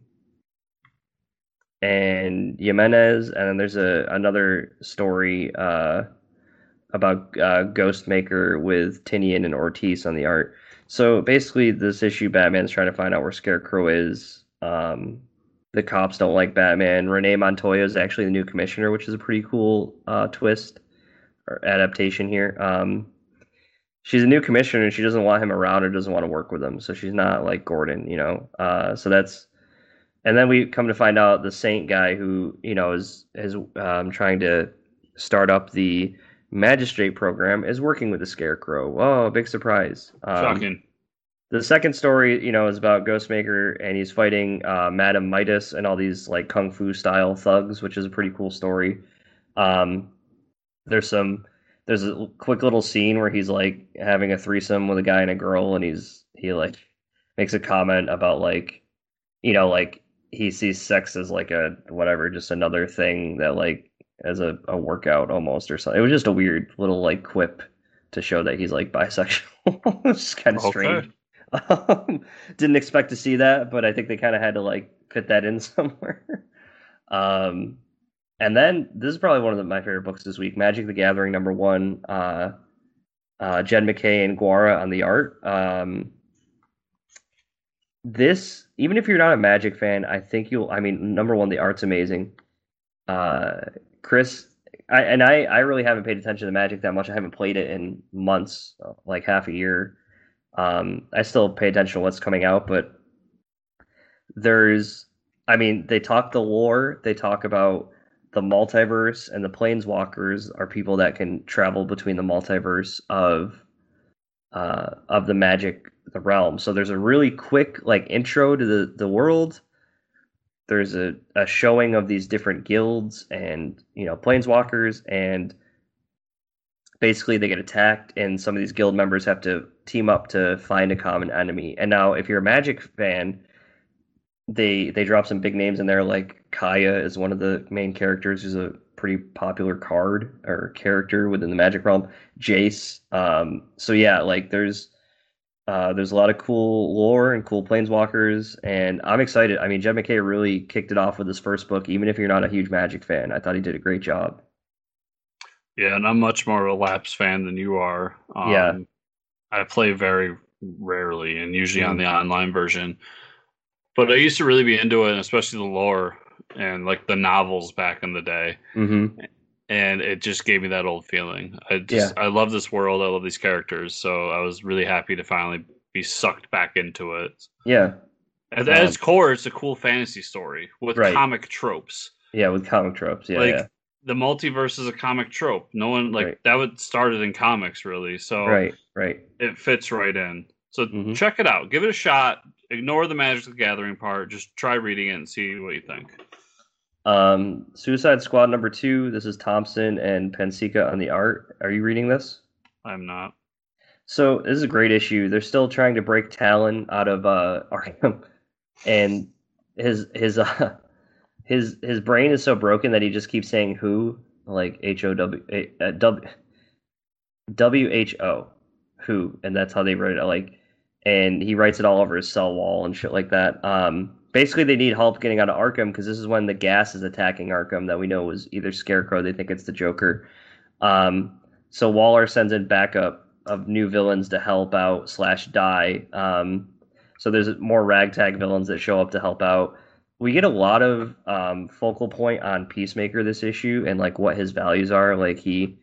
and Jimenez, and then there's a another story uh, about uh, Ghostmaker with Tynion and Ortiz on the art. So basically, this issue, Batman's trying to find out where Scarecrow is. Um, the cops don't like Batman. Renee Montoya is actually the new commissioner, which is a pretty cool uh, twist or adaptation here. Um, she's a new commissioner and she doesn't want him around or doesn't want to work with him. So she's not like Gordon, you know. Uh, so that's, and then we come to find out the Saint guy who, you know, is is um, trying to start up the magistrate program is working with the Scarecrow. Oh, big surprise! Um, Shocking. The second story, you know, is about Ghostmaker, and he's fighting uh, Madame Midas and all these like kung fu style thugs, which is a pretty cool story. Um, there's some, there's a quick little scene where he's like having a threesome with a guy and a girl, and he's he like makes a comment about like, you know, like he sees sex as like a whatever, just another thing that like as a, a workout almost or something. It was just a weird little like quip to show that he's like bisexual. It's kind of Okay. strange. Um, didn't expect to see that, but I think they kind of had to like fit that in somewhere. Um, and then this is probably one of the, my favorite books this week, Magic the Gathering number one. Uh, uh, Jed MacKay and Guara on the art. Um, this, even if you're not a Magic fan, I think you'll. I mean, number one, the art's amazing. Uh, Chris, I, and I, I really haven't paid attention to Magic that much. I haven't played it in months, like half a year. Um, I still pay attention to what's coming out, but there's, I mean, they talk the lore, they talk about the multiverse, and the planeswalkers are people that can travel between the multiverse of uh, of the Magic, the realm. So there's a really quick like intro to the, the world. There's a, a showing of these different guilds and, you know, planeswalkers, and basically they get attacked and some of these guild members have to team up to find a common enemy. And now if you're a Magic fan, they they drop some big names in there, like Kaya is one of the main characters who's a pretty popular card or character within the Magic realm. Jace. Um, so yeah, like there's uh, there's a lot of cool lore and cool planeswalkers, and I'm excited. I mean, Jed MacKay really kicked it off with his first book, even if you're not a huge Magic fan. I thought he did a great job. Yeah, and I'm much more of a Lapse fan than you are. Um, Yeah. I play very rarely and usually on Mhm. the online version. But I used to really be into it, especially the lore and like the novels back in the day. Mm-hmm. And it just gave me that old feeling. I just I love this world. I love these characters. So I was really happy to finally be sucked back into it. Yeah. At, Um, at its core, it's a cool fantasy story with Right. comic tropes. Yeah, with comic tropes. Yeah, like yeah. the multiverse is a comic trope. No one like Right. that would started in comics really. So Right, right. it fits right in. So Mhm. check it out. Give it a shot. Ignore the Magic the Gathering part. Just try reading it and see what you think. Um, Suicide Squad number two. This is Thompson and Pensica on the art. Are you reading this? I'm not. So this is a great issue. They're still trying to break Talon out of uh, Arkham, and his his uh, his his brain is so broken that he just keeps saying who, like H O W uh, W W H O, who, and that's how they write it. Like, and he writes it all over his cell wall and shit like that. Um, basically, they need help getting out of Arkham because this is when the gas is attacking Arkham that we know was either Scarecrow. They think it's the Joker. Um, so Waller sends in backup of new villains to help out slash die. Um, so there's more ragtag villains that show up to help out. We get a lot of um, focal point on Peacemaker this issue and like what his values are. Like he,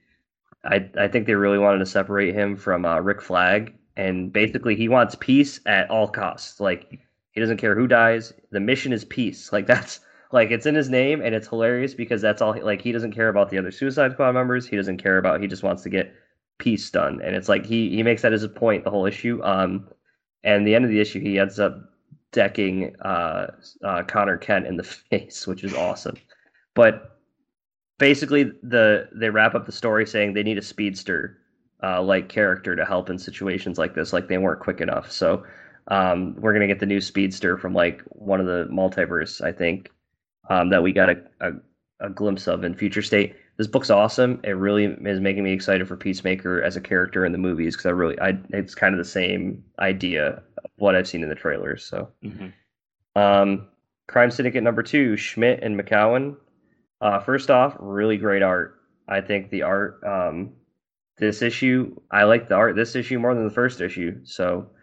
I I think they really wanted to separate him from uh, Rick Flag, and basically he wants peace at all costs. Like he doesn't care who dies. The mission is peace. Like that's like it's in his name, and it's hilarious because that's all. Like he doesn't care about the other Suicide Squad members. He doesn't care about. He just wants to get peace done, and it's like he he makes that as a point the whole issue. Um, and the end of the issue, he ends up decking uh, uh, Connor Kent in the face, which is awesome. But basically, the they wrap up the story saying they need a speedster uh, like character to help in situations like this. Like they weren't quick enough, so um, we're gonna get the new speedster from like one of the multiverse, I think, um, that we got a, a a glimpse of in Future State. This book's awesome. It really is making me excited for Peacemaker as a character in the movies because I really, I it's kind of the same idea of what I've seen in the trailers. So, mm-hmm. um, Crime Syndicate number two, Schmidt and McCowan. Uh, first off, really great art. I think the art, um, this issue, I like the art this issue more than the first issue. So,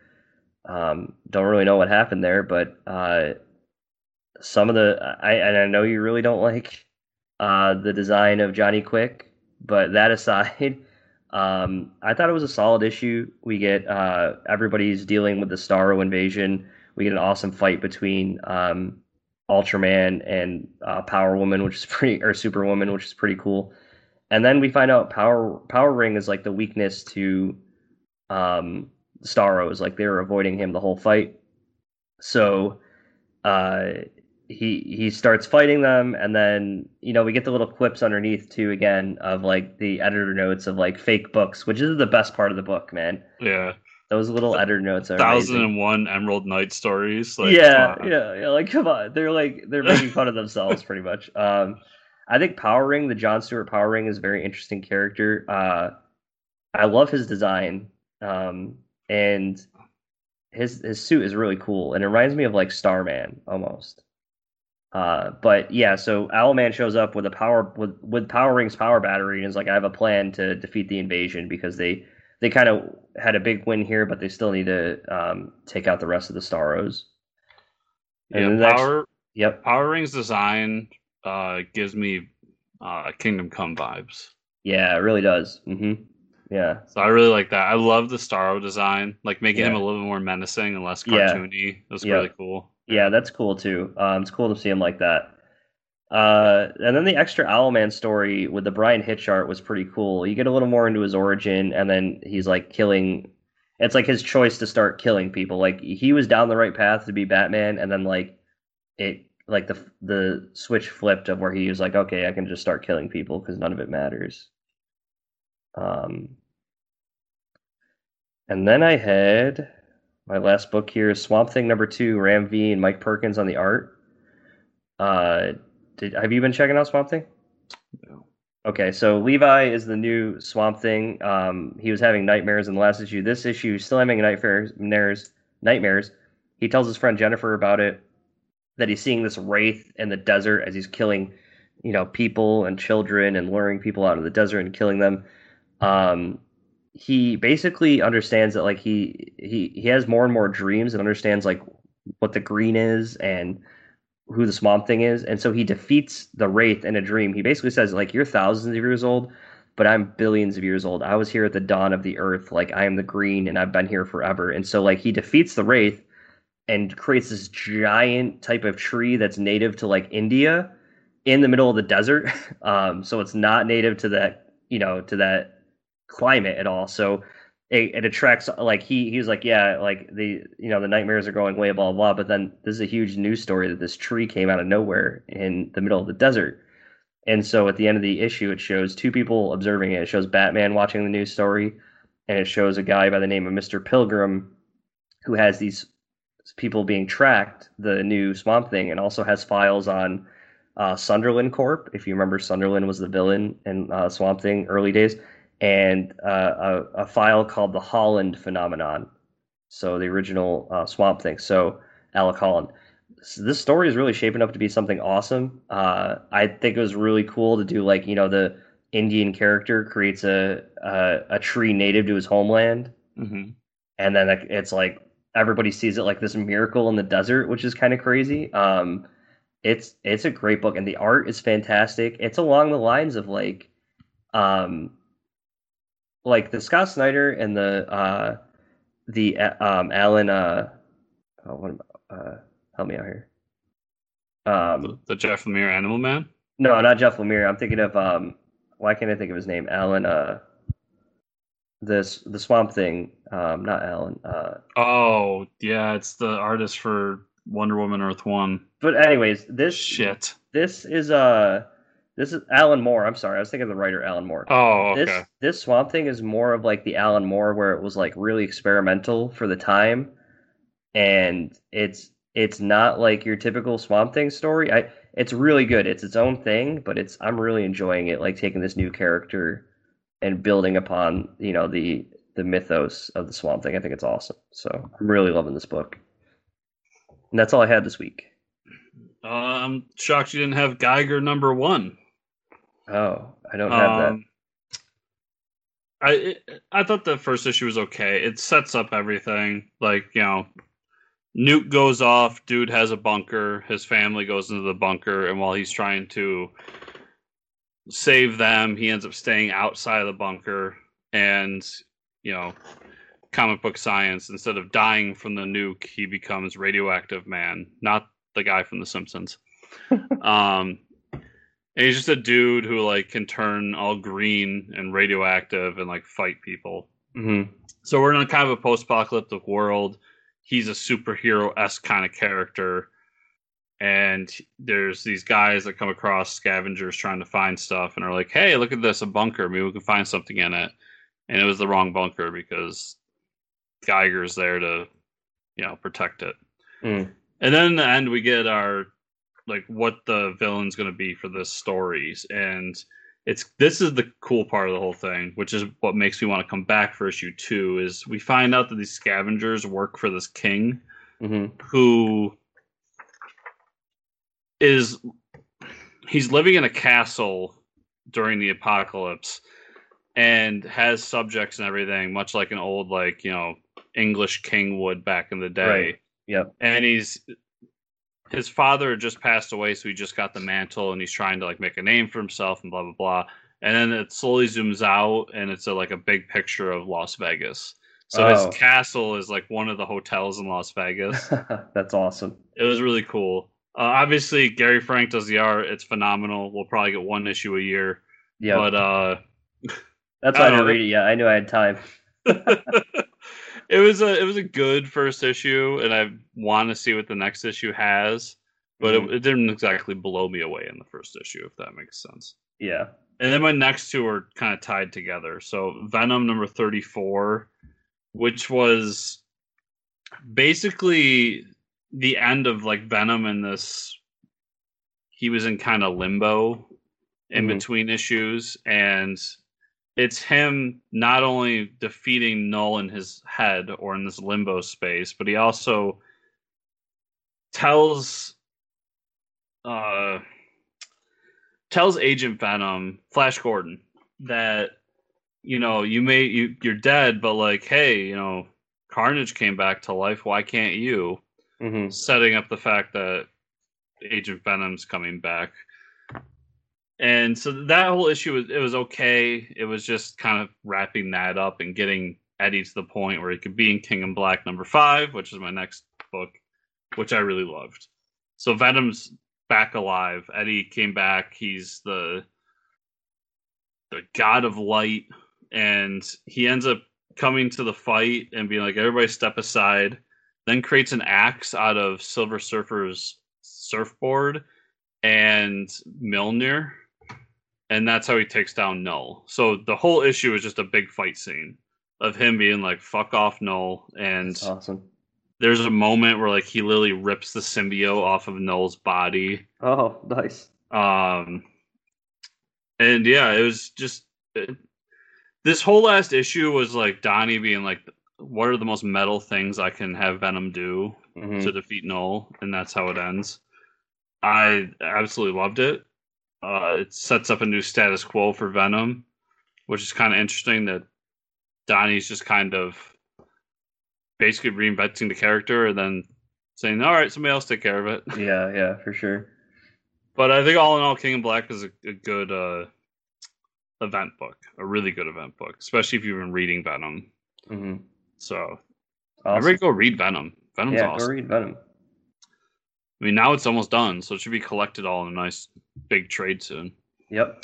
um, don't really know what happened there, but uh, some of the, I and I know you really don't like uh, the design of Johnny Quick, but that aside, um, I thought it was a solid issue. We get uh, everybody's dealing with the Starro invasion. We get an awesome fight between um, Ultraman and uh, Power Woman, which is pretty, or Superwoman, which is pretty cool. And then we find out Power Power Ring is like the weakness to um, Starro. Like they were avoiding him the whole fight. So uh, he he starts fighting them, and then you know we get the little clips underneath too again of like the editor notes of like fake books, which is the best part of the book, man. Yeah, those little the editor notes are thousand amazing. and one Emerald Knight stories. Like, yeah, yeah, yeah. Like come on, they're like they're making fun of themselves pretty much. Um, I think Power Ring, the John Stewart Power Ring, is a very interesting character. Uh, I love his design, um, and his his suit is really cool, and it reminds me of like Starman almost. Uh, but yeah, so Owlman shows up with a power with with Power Ring's power battery and is like, I have a plan to defeat the invasion because they they kind of had a big win here, but they still need to um, take out the rest of the Starros. And yeah, Power next, yep, Power Ring's design uh, gives me uh, Kingdom Come vibes. Yeah, it really does. Mm-hmm. Yeah. So I really like that. I love the Starro design, like making yeah. him a little more menacing and less cartoony. Yeah. That's yep. really cool. Yeah, that's cool too. Um, it's cool to see him like that. Uh, and then the extra Owlman story with the Brian Hitch art was pretty cool. You get a little more into his origin, and then he's like killing. It's like his choice to start killing people. Like he was down the right path to be Batman, and then like it, like the the switch flipped of where he was like, okay, I can just start killing people because none of it matters. Um, and then I had. My last book here is Swamp Thing number two, Ram V and Mike Perkins on the art. Uh, did have you been checking out Swamp Thing? No. Okay, so Levi is the new Swamp Thing. Um, he was having nightmares in the last issue. This issue, he's still having nightmares. Nightmares. He tells his friend Jennifer about it. That he's seeing this wraith in the desert as he's killing, you know, people and children and luring people out of the desert and killing them. Um, he basically understands that like he he he has more and more dreams and understands like what the green is and who the Swamp Thing is, and so he defeats the wraith in a dream. He basically says like, you're thousands of years old, but I'm billions of years old. I was here at the dawn of the earth. Like I am the green and I've been here forever. And so like he defeats the wraith and creates this giant type of tree that's native to like India in the middle of the desert. Um, so it's not native to that, you know, to that climate at all. So it, it attracts like he he was like, yeah, like the you know the nightmares are going away, blah blah. But then this is a huge news story that this tree came out of nowhere in the middle of the desert. And so at the end of the issue, it shows two people observing it. It shows Batman watching the news story, and it shows a guy by the name of Mister Pilgrim who has these people being tracked, the new Swamp Thing, and also has files on uh, Sunderland Corp. If you remember, Sunderland was the villain in uh, Swamp Thing early days, and uh, a, a file called the Holland Phenomenon. So the original uh, Swamp Thing. So Alec Holland. So this story is really shaping up to be something awesome. Uh, I think it was really cool to do like you know the Indian character creates a a, a tree native to his homeland, Mm-hmm. and then it's like everybody sees it like this miracle in the desert, which is kind of crazy. Um, it's it's a great book, and the art is fantastic. It's along the lines of like, um, like the Scott Snyder and the uh, the um, Alan. Uh, oh, what am I- uh, help me out here. Um, The, the Jeff Lemire Animal Man. no, not Jeff Lemire. I'm thinking of um, why can't I think of his name? Alan. Uh, this the Swamp Thing. Um, not Alan. Uh, Oh yeah, it's the artist for Wonder Woman Earth One. but anyways, this Shit. this is uh this is Alan Moore. I'm sorry, I was thinking of the writer Alan Moore. Oh, okay. This this Swamp Thing is more of like the Alan Moore where it was like really experimental for the time, and it's it's not like your typical Swamp Thing story. I it's really good. It's its own thing, but it's I'm really enjoying it. Like taking this new character and building upon you know the the mythos of the Swamp Thing. I think it's awesome. So I'm really loving this book. And that's all I had this week. Uh, I'm shocked you didn't have Geiger number one. Oh, I don't have Um, I it, I thought the first issue was okay. It sets up everything. Like, you know, nuke goes off, dude has a bunker, his family goes into the bunker, and while he's trying to save them, he ends up staying outside of the bunker. And, you know, comic book science, instead of dying from the nuke, he becomes Radioactive Man, not the guy from The Simpsons. um, and he's just a dude who like can turn all green and radioactive and like fight people. that. Mm-hmm. So we're in a kind of a post-apocalyptic world. He's a superhero-esque kind of character, and there's these guys that come across scavengers trying to find stuff, and are like, "Hey, look at this, a bunker. Maybe we can find something in it." And it was the wrong bunker because Geiger's there to, you know, protect it. Mm. And then in the end, we get our like what the villain's going to be for this stories, and it's this is the cool part of the whole thing, which is what makes me want to come back for issue two. Is we find out that these scavengers work for this king, Mm-hmm. who is he's living in a castle during the apocalypse and has subjects and everything, much like an old like you know English king would back in the day. Right. Yep. And he's his father just passed away, so he just got the mantle, and he's trying to like make a name for himself and blah blah blah. And then it slowly zooms out, and it's a, like a big picture of Las Vegas. So Oh. his castle is like one of the hotels in Las Vegas. That's awesome. It was really cool. Uh, obviously, Gary Frank does the art; it's phenomenal. We'll probably get one issue a year. Yeah. But uh, That's I why I don't didn't know. read it yet. I knew I had time. it was a it was a good first issue, and I want to see what the next issue has. But Mhm. it, it didn't exactly blow me away in the first issue, if that makes sense. Yeah. And then my next two are kind of tied together. So Venom number thirty-four, which was basically the end of like Venom in this. He was in kind of limbo in Mhm. between issues, and it's him not only defeating Null in his head or in this limbo space, but he also tells uh tells Agent Venom, Flash Gordon, that you know you may you you're dead, but like hey, you know Carnage came back to life. Why can't you? Mm-hmm. Setting up the fact that Agent Venom's coming back. And so that whole issue was it was okay. It was just kind of wrapping that up and getting Eddie to the point where he could be in King in Black number five, which is my next book, which I really loved. So Venom's back alive. Eddie came back. He's the the god of light, and he ends up coming to the fight and being like, everybody step aside, then creates an axe out of Silver Surfer's surfboard and Mjolnir, and that's how he takes down Null. So the whole issue is just a big fight scene of him being like, fuck off Null, and That's awesome. there's a moment where like he literally rips the symbiote off of Null's body. Oh, nice. Um, and yeah, it was just it, this whole last issue was like Donnie being like, "What are the most metal things I can have Venom do Mm-hmm. to defeat Null?" And that's how it ends. I absolutely loved it. Uh, it sets up a new status quo for Venom, which is kind of interesting that Donnie's just kind of basically reinventing the character and then saying, all right, somebody else take care of it. Yeah, yeah, for sure. But I think all in all, King in Black is a, a good uh, event book, a really good event book, especially if you've been reading Venom. Mm-hmm. So Awesome. everybody go read Venom. Venom's yeah, awesome. go read Venom. I mean, now it's almost done, so it should be collected all in a nice big trade soon. Yep.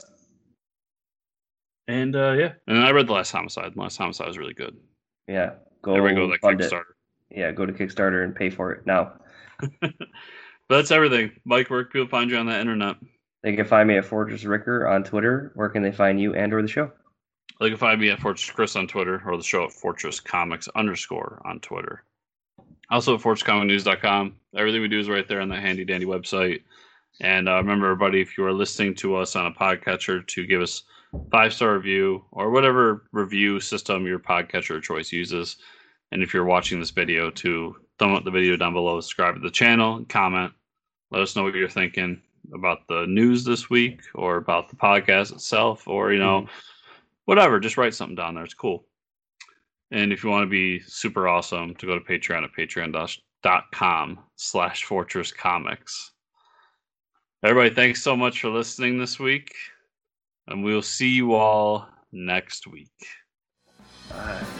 And uh, yeah, and I read The Last Homicide. The Last Homicide was really good. Yeah, go, Everybody go to that fund Kickstarter. It. Yeah, go to Kickstarter and pay for it now. But that's everything. Mike, where can people find you on the internet? They can find me at Fortress Ricker on Twitter. Where can they find you and or the show? They can find me at Fortress Chris on Twitter or the show at Fortress Comics underscore on Twitter. Also at fortress comic news dot com. Everything we do is right there on that handy dandy website. And uh, remember, everybody, if you are listening to us on a podcatcher, to give us five-star review or whatever review system your podcatcher of choice uses. And if you're watching this video, to thumb up the video down below, subscribe to the channel, and comment. Let us know what you're thinking about the news this week or about the podcast itself, or, you know, mm-hmm. whatever. Just write something down there. It's cool. And if you want to be super awesome, to go to Patreon at patreon.com slash Fortress Comics. Everybody, thanks so much for listening this week. And we'll see you all next week. Bye.